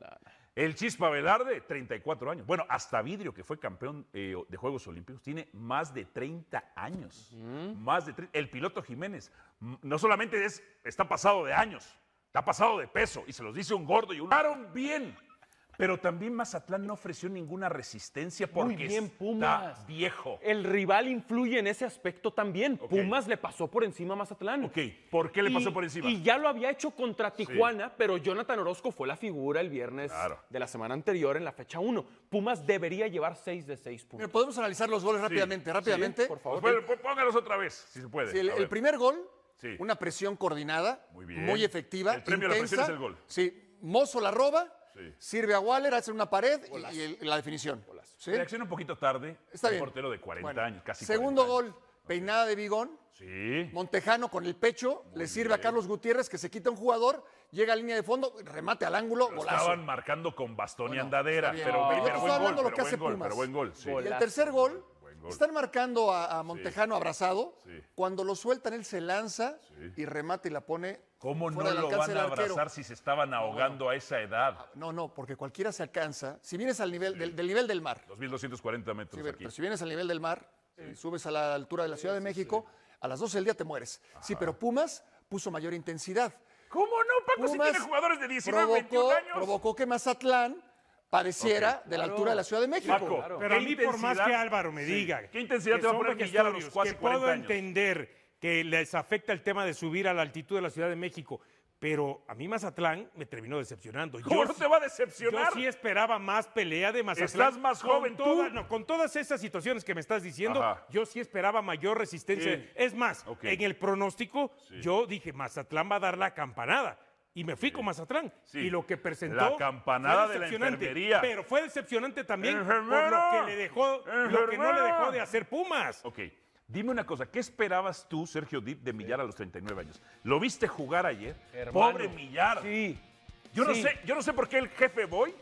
El Chispa Velarde, 34 años. Bueno, hasta Vidrio, que fue campeón de Juegos Olímpicos, tiene más de 30 años. Más de El Piloto Jiménez, no solamente está pasado de años, está pasado de peso, y se los dice un gordo y un... Jugaron bien, pero también Mazatlán no ofreció ninguna resistencia porque Muy bien, está Pumas. viejo. El rival influye en ese aspecto también. Ok. Pumas le pasó por encima a Mazatlán. Ok, ¿por qué le pasó por encima? Y ya lo había hecho contra Tijuana, pero Jonathan Orozco fue la figura el viernes Claro. de la semana anterior en la fecha 1. Pumas debería llevar 6 de 6 puntos. Mira, podemos analizar los goles rápidamente. por favor. Pues, póngalos otra vez, si se puede. Sí, A el ver. primer gol, Sí. una presión coordinada, Muy bien. muy efectiva, El premio a la intensa. presión es el gol. Sí, Mozo la roba, Sí. sirve a Waller, hace una pared y la definición. ¿Sí? Reacciona un poquito tarde. Está un bien. portero de 40 Bueno, años, casi Segundo 40 gol, peinada de Bigón. Sí. Montejano con el pecho, le sirve a Carlos Gutiérrez que se quita un jugador, llega a línea de fondo, remate al ángulo, Lo golazo. estaban marcando con bastón y Bueno, andadera, está bien. pero, No, pero yo te estoy buen hablando gol, de lo que pero hace buen gol, Pumas. pero buen gol, sí. Y el Golazo. tercer gol, Buen gol. están marcando a Montejano abrazado. Sí. Cuando lo sueltan, él se lanza y remata y la pone. ¿Cómo no fuera del lo alcance van a del arquero. abrazar si se estaban ahogando a esa edad? No, porque cualquiera se alcanza. Si vienes al nivel del nivel del mar, 2.240 metros sí, aquí. pero si vienes al nivel del mar, subes a la altura de la Ciudad de México, a las 12 del día te mueres. Sí, pero Pumas puso mayor intensidad. ¿Cómo no, Paco? Si Pumas tiene jugadores de 19, 21 años. provocó que Mazatlán padeciera Ok, de la altura de la Ciudad de México. Paco, Pero a ¿qué mí, por más intensidad? que Álvaro me Sí. diga. ¿Qué intensidad que te va a son poner Millar a los vejestorios, casi que puedo 40 años? entender que les afecta el tema de subir a la altitud de la Ciudad de México, pero a mí Mazatlán me terminó decepcionando. ¿Cómo no te va a decepcionar? Yo sí esperaba más pelea de Mazatlán. Estás más joven tú. Con todas esas situaciones que me estás diciendo, Ajá. yo sí esperaba mayor resistencia. Sí. Es más, Ok. en el pronóstico yo dije, Mazatlán va a dar la campanada. Y me fui con Mazatlán. Sí. Y lo que presentó. La campanada fue de la decepcionante. enfermería. Pero fue decepcionante también ¡Enfermero! por lo que le dejó, lo que no le ¡Enfermero! dejó de hacer Pumas. Ok, dime una cosa, ¿qué esperabas tú, Sergio Dip, de Millar a los 39 años? ¿Lo viste jugar ayer? Hermano. Pobre Millar. Sí. Yo sí. no sé por qué el jefe Boy.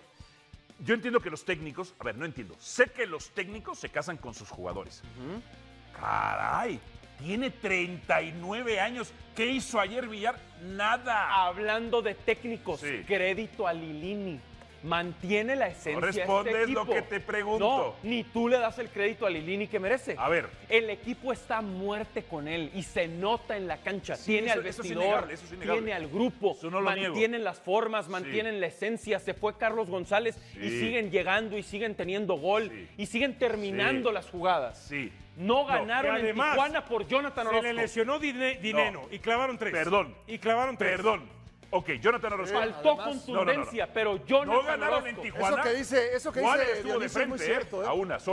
Yo entiendo que los técnicos, a ver, no entiendo. Sé que los técnicos se casan con sus jugadores. Caray, tiene 39 años. ¿Qué hizo ayer Millar? Nada. Hablando de técnicos, Sí. crédito a Lilini. Mantiene la esencia No respondes de este lo equipo. que te pregunto. No, ni tú le das el crédito a Lilini que merece. A ver. El equipo está a muerte con él y se nota en la cancha. Tiene eso- al eso es vestidor, innegable, eso es innegable. tiene al grupo, Eso no lo niego. mantienen las formas, mantienen la esencia. Se fue Carlos González y Sí. siguen llegando y siguen teniendo gol Sí. y siguen terminando Sí. las jugadas. Sí. No ganaron y además, en Tijuana por Jonathan Se Orozco. le lesionó Dineno y clavaron 3. Perdón. Y clavaron 3. Perdón. Ok, Jonathan Orozco. Faltó Además- contundencia, pero Jonathan No ganaron en Orozco. Tijuana. Eso que dice Juárez Dionisio estuvo de es muy frente, cierto. a una, solo.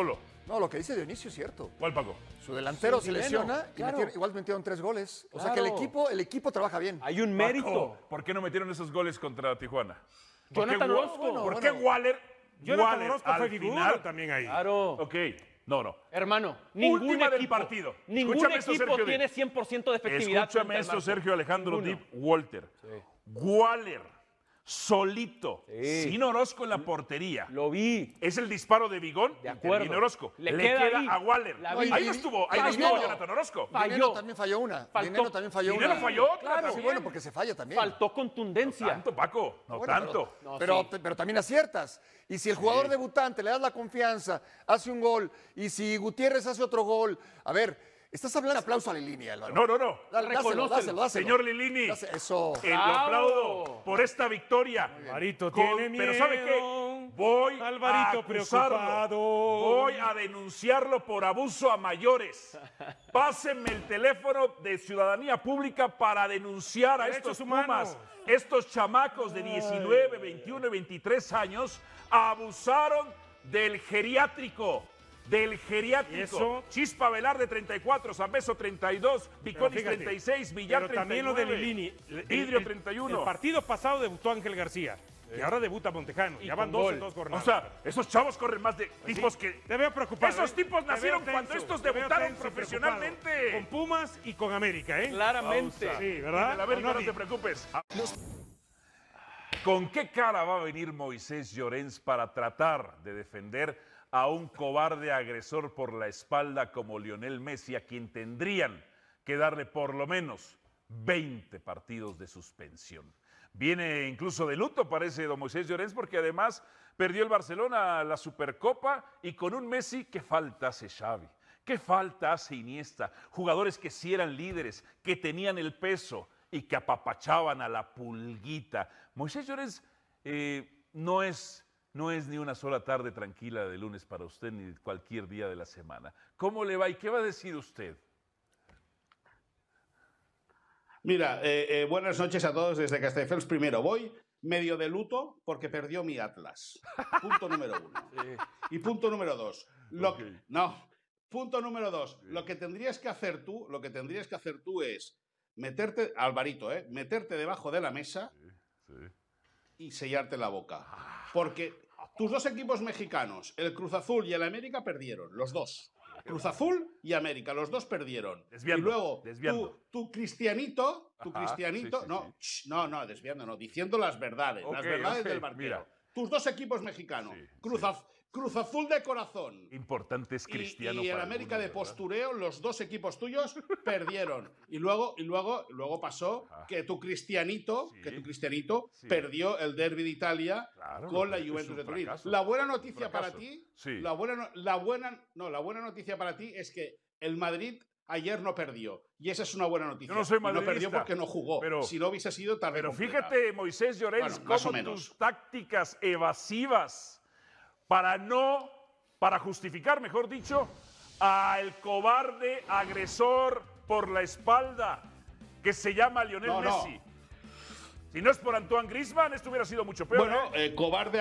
No, lo que dice Dionisio es cierto. ¿Cuál, Paco? Su delantero Sí, se Dineno, lesiona y claro. igual metieron 3 goles. O sea que Claro. el equipo trabaja bien. Hay un mérito. Paco, ¿por qué no metieron esos goles contra Tijuana? ¿Por qué Jonathan Orozco. ¿Por qué Waller? Jonathan Waller, Orozco al fue figura final? también ahí. Claro. Ok, no. Hermano, ningún Última del equipo, partido. ningún Escúchame esto, equipo Sergio tiene Dip. 100% de efectividad. Escúchame frente al esto, marco. Sergio Alejandro Ninguno. Deep Walter. Waller, solito, Sí. sin Orozco en la portería. Lo vi. Es el disparo de Bigón De y acuerdo. termina Orozco. Le Le queda queda ahí. a Waller. La Ahí vi. no estuvo, ahí no Falló. estuvo Jonathan Orozco. Falló. Dineno también falló una. Faltó. Dineno también falló Dineno una. falló otra Claro. Sí, también. bueno, porque se falla también. Faltó contundencia. Tanto, Paco, no Bueno, tanto. No, pero, sí. pero también aciertas. Y si el jugador debutante le das la confianza, hace un gol, y si Gutiérrez hace otro gol, a ver, estás hablando de aplauso a Lilini, Álvaro. No. Dáselo. Señor Lilini, Eso. lo Bravo. aplaudo por esta victoria. Alvarito Con- tiene miedo. Pero ¿sabe qué? Voy Alvarito a acusarlo. preocupado. Voy a denunciarlo por abuso a mayores. Pásenme el teléfono de Ciudadanía Pública para denunciar a Derechos estos humanos. Pumas. Estos chamacos de 19, 21 y 23 años abusaron del geriátrico. ¿Y eso? Chispa Velarde 34, Zambeso 32, Viconis fíjate, 36, Villar Pero también lo 39, de Lilini. Vidrio 31. El partido pasado debutó Ángel García. Y ahora debuta Montejano. Ya van con 2 en O 2 jornadas. sea, esos chavos corren más de Pues tipos sí, que... Te veo preocupado. Esos tipos Te veo nacieron tenso, cuando estos te veo debutaron tenso y profesionalmente. preocupado. Con Pumas y con América, ¿eh? Claramente. Sí, ¿verdad? De la América, ¿O no te preocupes. ¿Con qué cara va a venir Moisés Llorens para tratar de defender a un cobarde agresor por la espalda como Lionel Messi, a quien tendrían que darle por lo menos 20 partidos de suspensión? Viene incluso de luto, parece, don Moisés Llorens, porque además perdió el Barcelona la Supercopa y con un Messi que falta hace Xavi, que falta hace Iniesta, jugadores que sí eran líderes, que tenían el peso y que apapachaban a la pulguita. Moisés Llorens no es ni una sola tarde tranquila de lunes para usted, ni cualquier día de la semana. ¿Cómo le va y qué va a decir usted? Mira, buenas noches a todos desde Castelldefels. Primero, voy medio de luto porque perdió mi Atlas. Punto número 1. Y punto número 2. Punto número 2. Lo que tendrías que hacer tú es meterte, Alvarito, meterte debajo de la mesa y sellarte la boca. Porque tus dos equipos mexicanos, el Cruz Azul y el América, perdieron, los dos. Cruz Azul y América, los dos perdieron. Desviando, y luego desviando. tu Cristianito, Ajá, Cristianito, sí. no, desviando, no, diciendo las verdades, Ok, las verdades ok, del barquero. mira. Tus dos equipos mexicanos, Sí, Cruz Azul de corazón Importante es cristiano. y el para América algunos, de ¿verdad? postureo, los dos equipos tuyos perdieron. Y luego pasó Ajá. que tu Cristianito, Sí. perdió el Derby de Italia Claro, con la es Juventus un de Turín. fracaso. La buena noticia para Fracaso. ti, Sí. la buena noticia para ti es que el Madrid ayer no perdió. Y esa es una buena noticia. Yo no soy Y no perdió madridista, porque no jugó. pero- Si no hubiese sido tarde Pero completa. fíjate, Moisés Llorens, Bueno, más o cómo menos. tus tácticas evasivas para justificar, mejor dicho, al cobarde agresor por la espalda que se llama Lionel No, no. Messi. Si no es por Antoine Griezmann, esto hubiera sido mucho peor. Bueno, ¿eh? cobarde.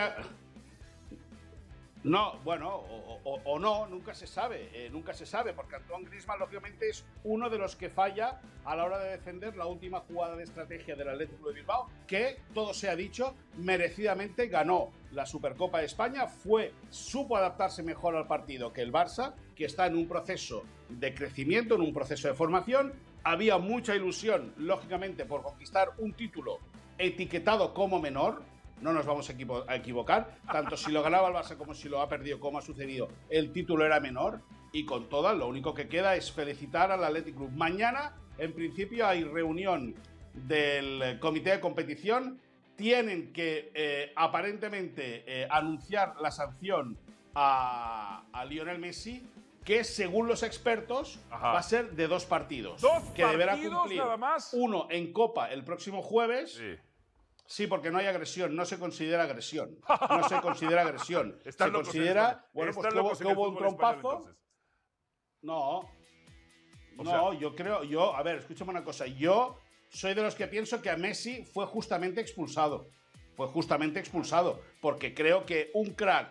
No, bueno, o no, nunca se sabe. Nunca se sabe, porque Antoine Griezmann, lógicamente, es uno de los que falla a la hora de defender la última jugada de estrategia del Atlético de Bilbao, que, todo se ha dicho, merecidamente ganó la Supercopa de España. Supo adaptarse mejor al partido que el Barça, que está en un proceso de crecimiento, en un proceso de formación. Había mucha ilusión, lógicamente, por conquistar un título etiquetado como menor. No nos vamos a equivocar. Tanto si lo ganaba el Barça como si lo ha perdido, como ha sucedido, el título era menor. Y con todas, lo único que queda es felicitar al Athletic Club. Mañana, en principio, hay reunión del comité de competición. Tienen que, aparentemente, anunciar la sanción a Lionel Messi, que según los expertos Ajá. va a ser de 2 partidos. ¿Dos que deberá partidos cumplir nada más? uno en Copa el próximo jueves. Sí. Sí, porque no hay agresión, no se considera agresión. No se considera agresión. Están Se locos considera, en el- bueno, pues están que hubo, locos en que el hubo un fútbol español, trompazo. entonces. No. O No, sea- a ver, escúchame una cosa. Yo soy de los que pienso que a Messi fue justamente expulsado. Fue justamente expulsado. Porque creo que un crack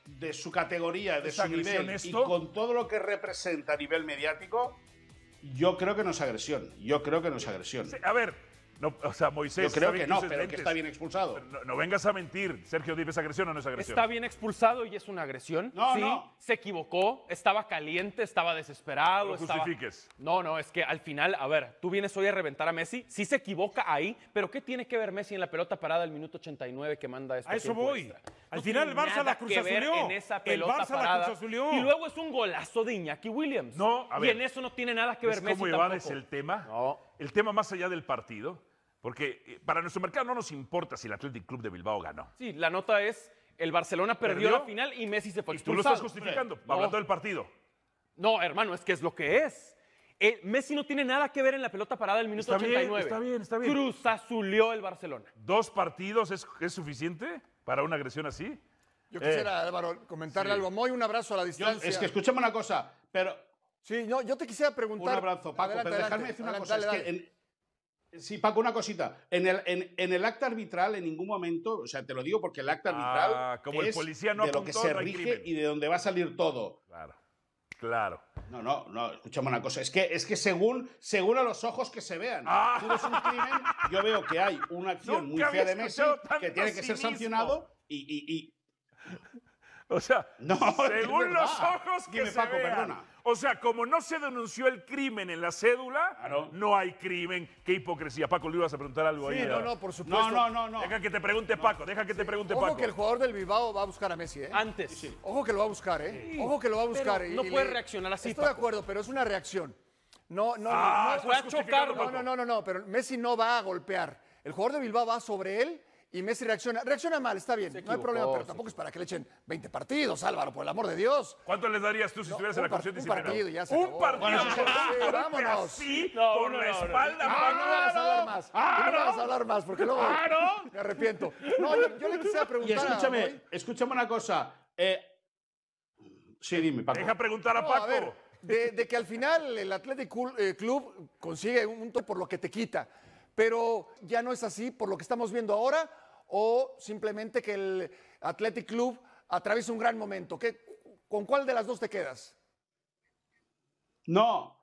de su categoría, de ¿Es su agresión nivel, y esto? con todo lo que representa a nivel mediático, yo creo que no es agresión. Yo creo que no es agresión. Sí, a ver, no, o sea, Moisés. Yo creo está bien que no, uses pero que lentes. está bien expulsado. No vengas a mentir. Sergio, dime, ¿es agresión o no es agresión? Está bien expulsado y es una agresión. No, sí, no. se equivocó, estaba caliente, estaba desesperado. No lo justifiques. No, es que al final, a ver, tú vienes hoy a reventar a Messi, sí se equivoca ahí, pero ¿qué tiene que ver Messi en la pelota parada al minuto 89 que manda esto? A eso tiempo voy. extra? Al No final tiene el Barça nada la que ver cruzazuleó. en esa El pelota Barça la parada. cruzazuleó. Y luego es un golazo de Iñaki Williams. No, a ver. Y en eso no tiene nada que ver ¿Ves Messi cómo evades tampoco. el tema? No. El tema más allá del partido. Porque para nuestro mercado no nos importa si el Athletic Club de Bilbao ganó. Sí, la nota es, el Barcelona perdió ¿Perdió? la final y Messi se fue Y tú lo expulsado. estás justificando, No. hablando del partido. No, hermano, es que es lo que es. Messi no tiene nada que ver en la pelota parada del minuto Está bien, 89. está bien. Cruzazuleó el Barcelona. 2 partidos es suficiente para una agresión así. Yo quisiera, Álvaro, comentarle algo. Moy, un abrazo a la distancia. Es que escúchame una cosa, pero Sí, no, yo te quisiera preguntar. un abrazo, Paco, Adelante, pero adelante, dejadme decir una adelante, cosa. dale, Es dale. que sí, Paco, una cosita. En el acta arbitral, en ningún momento, o sea, te lo digo porque el acta arbitral como el es policía no de lo que apuntó, se no hay rige crimen. y de donde va a salir todo. Claro. No, escúchame una cosa. Es que según a los ojos que se vean, tú ves un crimen, yo veo que hay una acción muy Nunca fea había de Messi escuchado tanto que tiene que ser cinismo. sancionado y O sea, No, según es los verdad. ojos que Dime, se Paco, vean. perdona. O sea, como no se denunció el crimen en la cédula, Claro. no hay crimen. Qué hipocresía. Paco, le ibas a preguntar algo ahí. Sí, ¿verdad? no, por supuesto. No. Deja que te pregunte Paco, Ojo Paco. que el jugador del Bilbao va a buscar a Messi, ¿eh? Antes. Ojo que lo va a buscar, ¿eh? Ojo que lo va a buscar. Pero no puede reaccionar así, Estoy de Paco. acuerdo, pero es una reacción. No, estás no, fue a justificando, chocar, Paco. no, pero Messi no va a golpear. El jugador de Bilbao va sobre él y Messi reacciona. Reacciona mal, está bien, no hay equivocó, problema, pero se tampoco es para que le echen 20 partidos, Álvaro, por el amor de Dios. ¿Cuánto les darías tú si estuvieras en la comisión un disciplinaria? partido y ya se Un acabó. partido. Bueno, por sí, un golpe vámonos. así, No, por no, la no, no. espalda, No me Paco. vas a hablar más. No me vas a hablar más, porque luego me arrepiento. No, yo le quisiera Y preguntar a Moy. escúchame una cosa. Sí, dime, Paco. Deja preguntar a No, Paco. a ver, de que al final el Athletic Club consigue un punto por lo que te quita, pero ya no es así por lo que estamos viendo ahora, o simplemente que el Athletic Club atraviesa un gran momento. ¿Con cuál de las dos te quedas? No.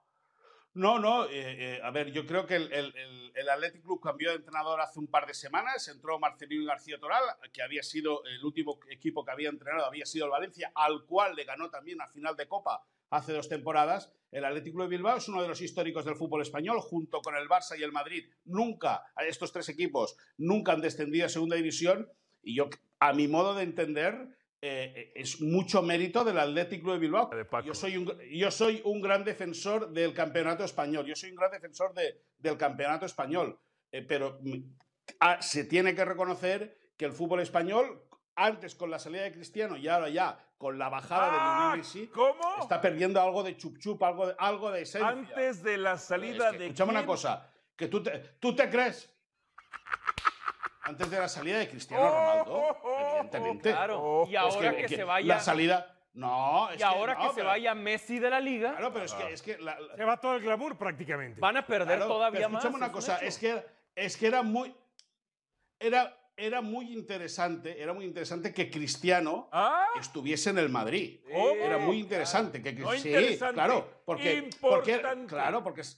A ver, yo creo que el Athletic Club cambió de entrenador hace un par de semanas. Entró Marcelino García Toral, que había sido el último equipo que había entrenado, había sido el Valencia, al cual le ganó también a final de Copa hace 2 temporadas. El Athletic Club de Bilbao es uno de los históricos del fútbol español, junto con el Barça y el Madrid. Estos 3 equipos nunca han descendido a segunda división. Y yo, a mi modo de entender, es mucho mérito del Athletic Club de Bilbao. De Paco. Yo soy un gran defensor del campeonato español. Del campeonato español. Pero se tiene que reconocer que el fútbol español, antes con la salida de Cristiano y ahora ya con la bajada de Lionel Messi, ¿cómo? está perdiendo algo de chup-chup, algo de esencia. Antes de la salida de Escúchame una quién? cosa, que tú te crees. Antes de la salida de Cristiano Ronaldo, evidentemente. Claro. Y ahora que se vaya. La salida. No, es Y ahora que se pero- vaya Messi de la liga, Claro, pero es que Se va todo el glamour prácticamente. van a perder claro, todavía pero más. escúchame una un cosa, hecho. es que era muy interesante que Cristiano estuviese en el Madrid. ¿Cómo? Era muy interesante que No sí, interesante, claro, porque importante.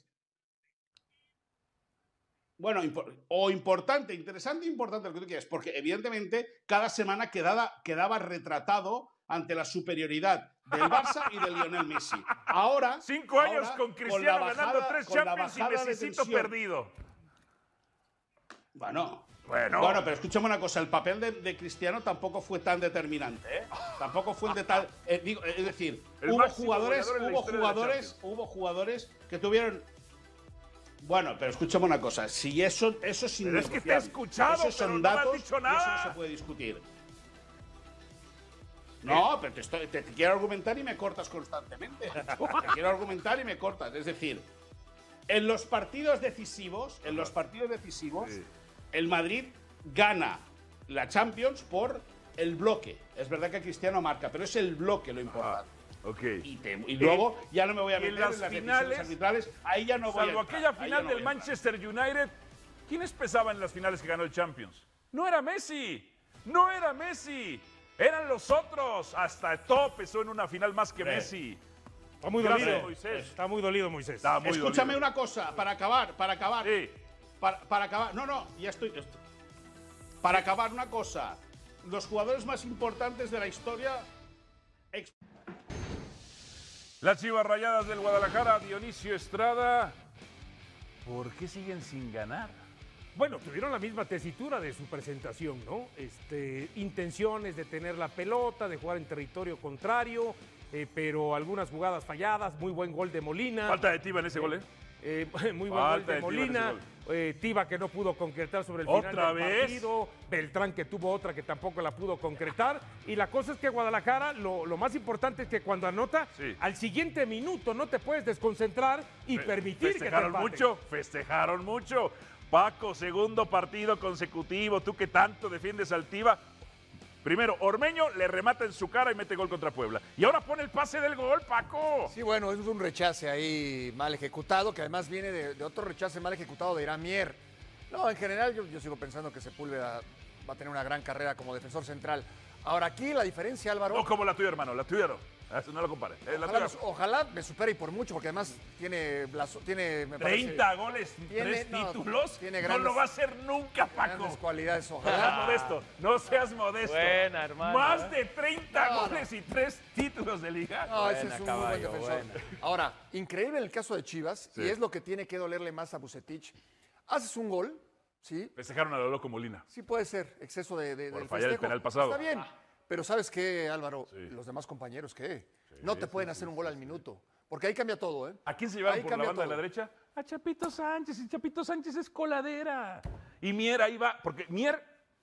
bueno, importante, interesante e importante lo que tú quieras, porque evidentemente cada semana quedaba retratado ante la superioridad del Barça y de Lionel Messi. Ahora 5 años ahora, con la Cristiano bajada- ganando 3 con la Champions y bajada de Messicito tensión. perdido. Bueno, Bueno. pero escúchame una cosa, el papel de Cristiano tampoco fue tan determinante, ¿eh? Tampoco fue de tal. Es decir, El hubo máximo jugadores, goleador en la hubo historia de la jugadores, Champions. hubo jugadores que tuvieron. Bueno, pero escúchame una cosa, si eso es Pero es que te he innegociable, escuchado, esos pero son no me has datos dicho y eso nada. no se puede discutir. No, pero te quiero argumentar y me cortas constantemente. Te quiero argumentar y me cortas. Es decir, en los partidos decisivos, el Madrid gana la Champions por el bloque. Es verdad que Cristiano marca, pero es el bloque lo importante. Ok. Y luego ya no me voy a y en meter las en las finales, decisiones arbitrales. Ahí ya no voy Salvo a entrar, aquella ahí ya final no del voy a entrar. Manchester United, ¿quiénes pesaban en las finales que ganó el Champions? No era Messi. No era Messi. Eran los otros. Hasta todo pesó en una final más que Messi. Está muy Gracias, dolido. Moisés. Está muy dolido, Moisés. Está muy Escúchame dolido. una cosa, para acabar. Sí. Para acabar. No, ya estoy. Para acabar, una cosa. Los jugadores más importantes de la historia. Las Chivas Rayadas del Guadalajara, Dionisio Estrada. ¿Por qué siguen sin ganar? Bueno, tuvieron la misma tesitura de su presentación, ¿no? Intenciones de tener la pelota, de jugar en territorio contrario, pero algunas jugadas falladas, muy buen gol de Molina. Falta de Tiva en ese gol, Muy buen gol de Molina. Tiva que no pudo concretar sobre el final ¿Otra del vez? partido. Beltrán que tuvo otra que tampoco la pudo concretar. Y la cosa es que Guadalajara, lo más importante es que cuando anota, al siguiente minuto no te puedes desconcentrar y permitir que te empaten. Festejaron mucho. Paco, segundo partido consecutivo. Tú que tanto defiendes al Tiva. Primero, Ormeño le remata en su cara y mete gol contra Puebla. Y ahora pone el pase del gol, Paco. Sí, bueno, es un rechace ahí mal ejecutado, que además viene de otro rechace mal ejecutado de Irán Mier. No, en general yo sigo pensando que Sepúlveda va a tener una gran carrera como defensor central. Ahora aquí la diferencia, Álvaro... No como la tuya, hermano, la tuya no. Eso no lo compares. Ojalá me supere y por mucho, porque además tiene me 30 parece, goles, tiene, 3 títulos. Tiene No lo va a hacer nunca, Paco. grandes cualidades, No ojalá. seas modesto, no seas modesto. Buena, hermano. Más de 30 goles y 3 títulos de liga. No, ese es un Buena, muy buen caballo, defensor. buena. Ahora, increíble en el caso de Chivas, y es lo que tiene que dolerle más a Vucetich. Haces un gol, ¿sí? Festejaron a lo loco Molina. Sí puede ser, exceso del Por fallar el festejo. penal pasado. Está bien, pero ¿sabes qué, Álvaro? Los demás compañeros, ¿qué? No te pueden hacer un gol al minuto, porque ahí cambia todo, ¿eh? ¿A quién se llevaron Ahí por la cambia banda de la todo. derecha? A Chapito Sánchez, y Chapito Sánchez es coladera. Y Mier ahí va, porque Mier,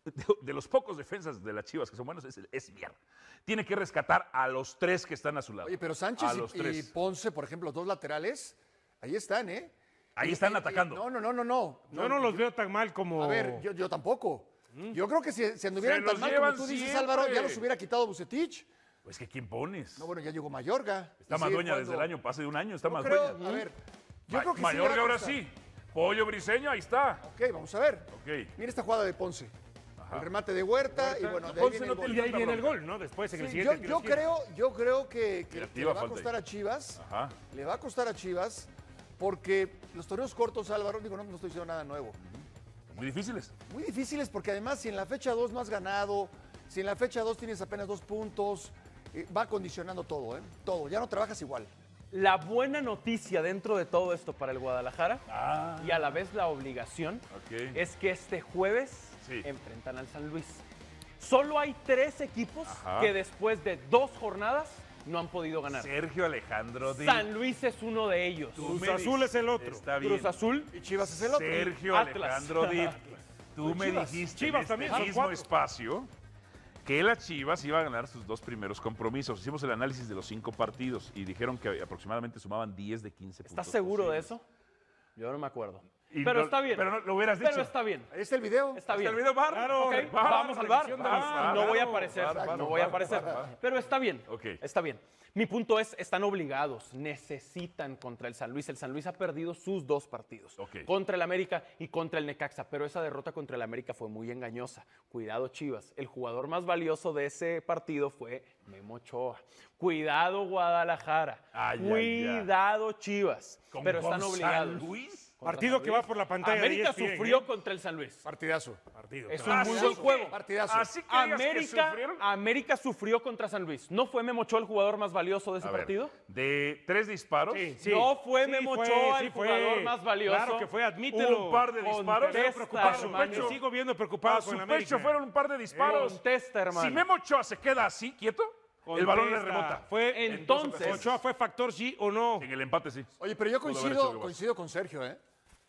de los pocos defensas de las Chivas que son buenos, es Mier. Tiene que rescatar a los 3 que están a su lado. Oye, pero Sánchez A los y 3. Ponce, por ejemplo, los 2 laterales, ahí están, ¿eh? Ahí están atacando. No. Yo no los veo tan mal como... A ver, yo tampoco. Yo creo que si anduvieran Se los tan mal llevan como tú dices, siempre. Álvaro, ya los hubiera quitado Vucetich. Pues que ¿quién pones? No, bueno, ya llegó Mayorga. Está Y más sigue dueña jugando. desde el año, hace de un año, está Yo más creo, dueña. a ver, yo creo que Mayorga sí le va a ahora costar. sí. Pollo Briseño, ahí está. Ok, vamos a ver. Ok. Mira esta jugada de Ponce. El remate de Huerta y bueno, de ahí Ponce viene no el gol. Y ahí viene el gol, ¿no? Después en el Sí, siguiente tiro yo creo que Creativa le va a falta costar ahí. a Chivas. Ajá. Le va a costar a Chivas porque los torneos cortos, Álvaro, digo, no estoy diciendo nada nuevo. Muy difíciles. Muy difíciles porque además si en la fecha 2 no has ganado, si en la fecha 2 tienes apenas 2 puntos, va condicionando todo, ¿eh? Todo, ya no trabajas igual. La buena noticia dentro de todo esto para el Guadalajara y a la vez la obligación es que este jueves enfrentan al San Luis. Solo hay 3 equipos que después de 2 jornadas no han podido ganar. Sergio Alejandro Díaz. San Luis es uno de ellos. Cruz Azul es el otro. Está bien. Cruz Azul Y Chivas es el otro. Sergio Atlas. Alejandro Díaz. Tú me Chivas. dijiste Chivas en también, este son mismo 4. espacio que las Chivas iban a ganar sus 2 primeros compromisos. Hicimos el análisis de los 5 partidos y dijeron que aproximadamente sumaban 10 de 15 puntos. ¿Estás seguro de posibles. eso? Yo no me acuerdo. Y Pero no- está bien. pero no lo hubieras dicho. Pero está bien. Ahí está el video. Está bien. ¿El video bar? Claro. Ok, Bar, vamos al bar. revisión de los- No voy a Claro, aparecer. bar, No voy a aparecer. Pero está bien. Ok. Está bien. Mi punto es, están obligados, necesitan contra el San Luis. El San Luis ha perdido sus 2 partidos. Ok. Contra el América y contra el Necaxa. Pero esa derrota contra el América fue muy engañosa. Cuidado, Chivas. El jugador más valioso de ese partido fue Memo Ochoa. Cuidado, Guadalajara. Ay, ay, ay. Cuidado, Chivas. ¿Con- Pero están con obligados. San Luis? Contra Partido San que Luis. va por la pantalla de América ESPN, sufrió ¿eh? contra el San Luis. Partidazo. Partido. Es claro. un muy buen juego. Partidazo. Así que digas que América, sufrieron. América sufrió contra San Luis. ¿No fue Memo Ochoa el jugador más valioso de ese A ver, partido? de 3 disparos, Sí. No fue Sí Memo fue, Ochoa sí el fue. jugador más valioso. Claro que fue, admítelo. un par de disparos. Contesta, Preocupado, a su hermano. pecho. me sigo viendo preocupado a su con la pecho América. fueron un par de disparos. Contesta, hermano. Si Memo Ochoa se queda así, quieto, el balón le Contesta. rebota. Fue Entonces- Ochoa fue factor sí o no. En el empate sí. Oye, pero yo Pudo haber hecho algo más. coincido con Sergio, ¿eh?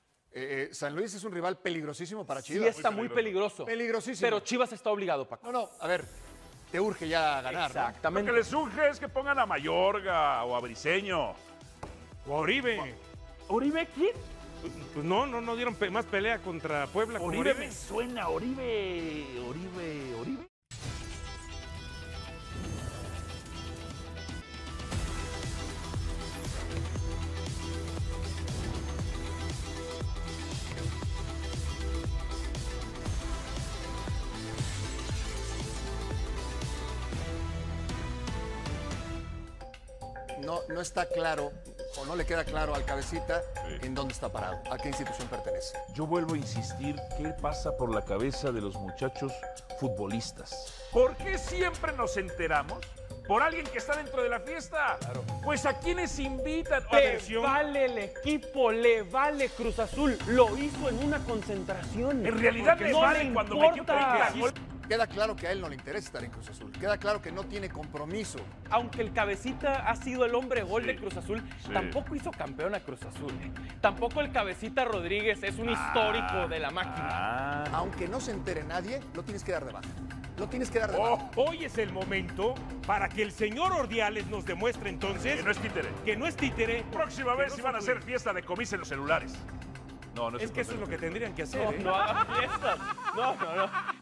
San Luis es un rival peligrosísimo para Sí Chivas. está muy peligroso. Peligrosísimo. Pero Chivas está obligado, Paco. No, a ver, te urge ya ganar, ¿no? Lo Exactamente. que les surge es que pongan a Mayorga o a Briseño. O a Oribe. ¿Oribe quién? Pues no dieron más pelea contra Puebla. con Oribe me suena, Oribe. no está claro o no le queda claro al cabecita en dónde está parado, a qué institución pertenece. Yo vuelvo a insistir, ¿qué pasa por la cabeza de los muchachos futbolistas? ¿Por qué siempre nos enteramos por alguien que está dentro de la fiesta? Claro. Pues a quienes invitan. Le vale el equipo, le vale Cruz Azul. Lo hizo en una concentración. En realidad le vale cuando me equivoca. Queda claro que a él no le interesa estar en Cruz Azul. Queda claro que no tiene compromiso. Aunque el cabecita ha sido el hombre gol de Cruz Azul, tampoco hizo campeón a Cruz Azul. Tampoco el cabecita Rodríguez es un histórico de la máquina. Aunque no se entere nadie, lo tienes que dar de baja. Lo tienes que dar de baja. Hoy es el momento para que el señor Ordiales nos demuestre entonces que no es títere. Que no es títere. Próxima vez si van a hacer fiesta de comis en los celulares. No es que eso es lo que tendrían que hacer. No hagan fiestas. No.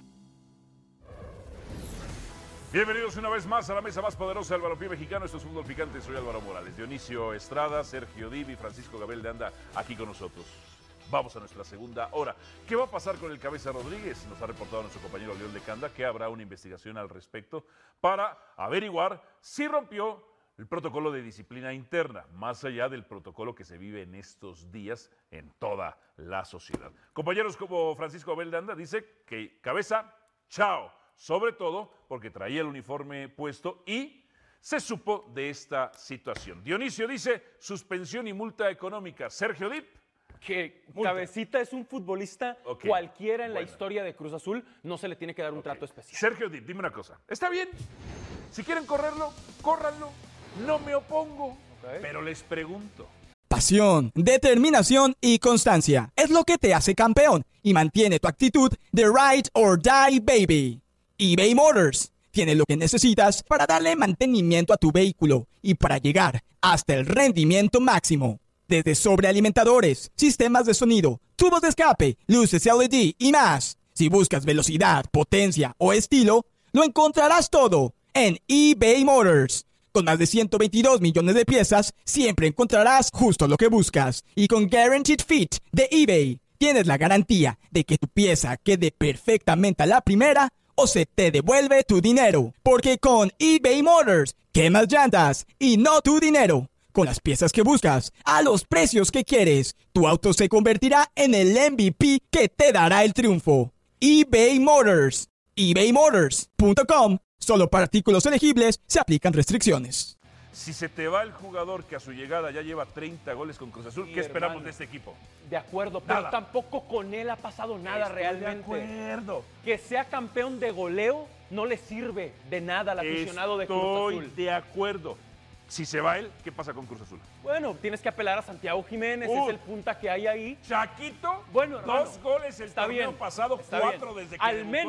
Bienvenidos una vez más a la mesa más poderosa del balompié mexicano. Esto es Fútbol Picante. Soy Álvaro Morales. Dionisio Estrada, Sergio Dib y Francisco Gabriel de Anda aquí con nosotros. Vamos a nuestra segunda hora. ¿Qué va a pasar con el Cabeza Rodríguez? Nos ha reportado nuestro compañero León de Canda que habrá una investigación al respecto para averiguar si rompió el protocolo de disciplina interna, más allá del protocolo que se vive en estos días en toda la sociedad. Compañeros como Francisco Gabriel de Anda dice que Cabeza, chao. Sobre todo porque traía el uniforme puesto y se supo de esta situación. Dionisio dice suspensión y multa económica. Sergio Dip. Que Cabecita es un futbolista cualquiera en la historia de Cruz Azul, no se le tiene que dar un trato especial. Sergio Dip, dime una cosa. Está bien, si quieren correrlo, córranlo. No me opongo, pero les pregunto. Pasión, determinación y constancia es lo que te hace campeón y mantiene tu actitud de ride or die, baby. eBay Motors tiene lo que necesitas para darle mantenimiento a tu vehículo y para llegar hasta el rendimiento máximo. Desde sobrealimentadores, sistemas de sonido, tubos de escape, luces LED y más. Si buscas velocidad, potencia o estilo, lo encontrarás todo en eBay Motors. Con más de 122 millones de piezas, siempre encontrarás justo lo que buscas. Y con Guaranteed Fit de eBay, tienes la garantía de que tu pieza quede perfectamente a la primera o se te devuelve tu dinero. Porque con eBay Motors, quemas llantas y no tu dinero. Con las piezas que buscas, a los precios que quieres, tu auto se convertirá en el MVP que te dará el triunfo. eBay Motors. ebaymotors.com. Solo para artículos elegibles se aplican restricciones. Si se te va el jugador que a su llegada ya lleva 30 goles con Cruz Azul, ¿qué esperamos de este equipo? De acuerdo, pero tampoco con él ha pasado nada realmente. De acuerdo. Que sea campeón de goleo no le sirve de nada al aficionado de Cruz Azul. Estoy de acuerdo. Si se va él, ¿qué pasa con Cruz Azul? Bueno, tienes que apelar a Santiago Jiménez, es el punta que hay ahí. Chaquito, bueno, hermano, 2 goles el torneo pasado, 4 desde que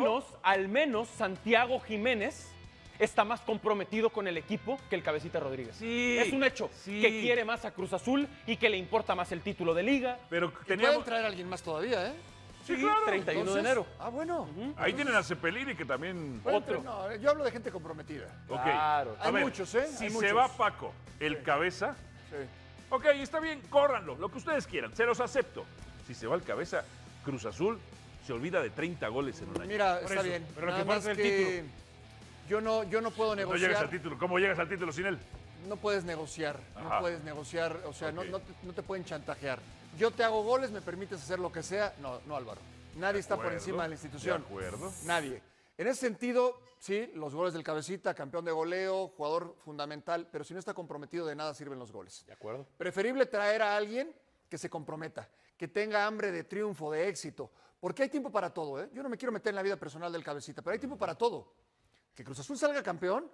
al menos Santiago Jiménez está más comprometido con el equipo que el Cabecita Rodríguez. Sí, es un hecho que quiere más a Cruz Azul y que le importa más el título de liga. Pero pueden traer a alguien más todavía, ¿eh? Sí, claro. 31 de enero. Ah, bueno. Ahí tienen a Cepelini, que también... Otro. No, yo hablo de gente comprometida. Claro. Hay muchos, ¿eh? Si se va Paco, el Cabeza... Sí. Ok, está bien, córranlo, lo que ustedes quieran, se los acepto. Si se va el Cabeza, Cruz Azul se olvida de 30 goles en un año. Mira, está bien. Pero nada que más pasa el que título. yo no puedo negociar. No llegas al título. ¿Cómo llegas al título sin él? No puedes negociar, Ajá. no puedes negociar, o sea, no te pueden chantajear. Yo te hago goles, me permites hacer lo que sea. No, Álvaro. Nadie está por encima de la institución. De acuerdo. Nadie. En ese sentido, sí, los goles del Cabecita, campeón de goleo, jugador fundamental, pero si no está comprometido de nada sirven los goles. De acuerdo. Preferible traer a alguien que se comprometa, que tenga hambre de triunfo, de éxito, porque hay tiempo para todo, ¿eh? Yo no me quiero meter en la vida personal del Cabecita, pero hay tiempo para todo. Que Cruz Azul salga campeón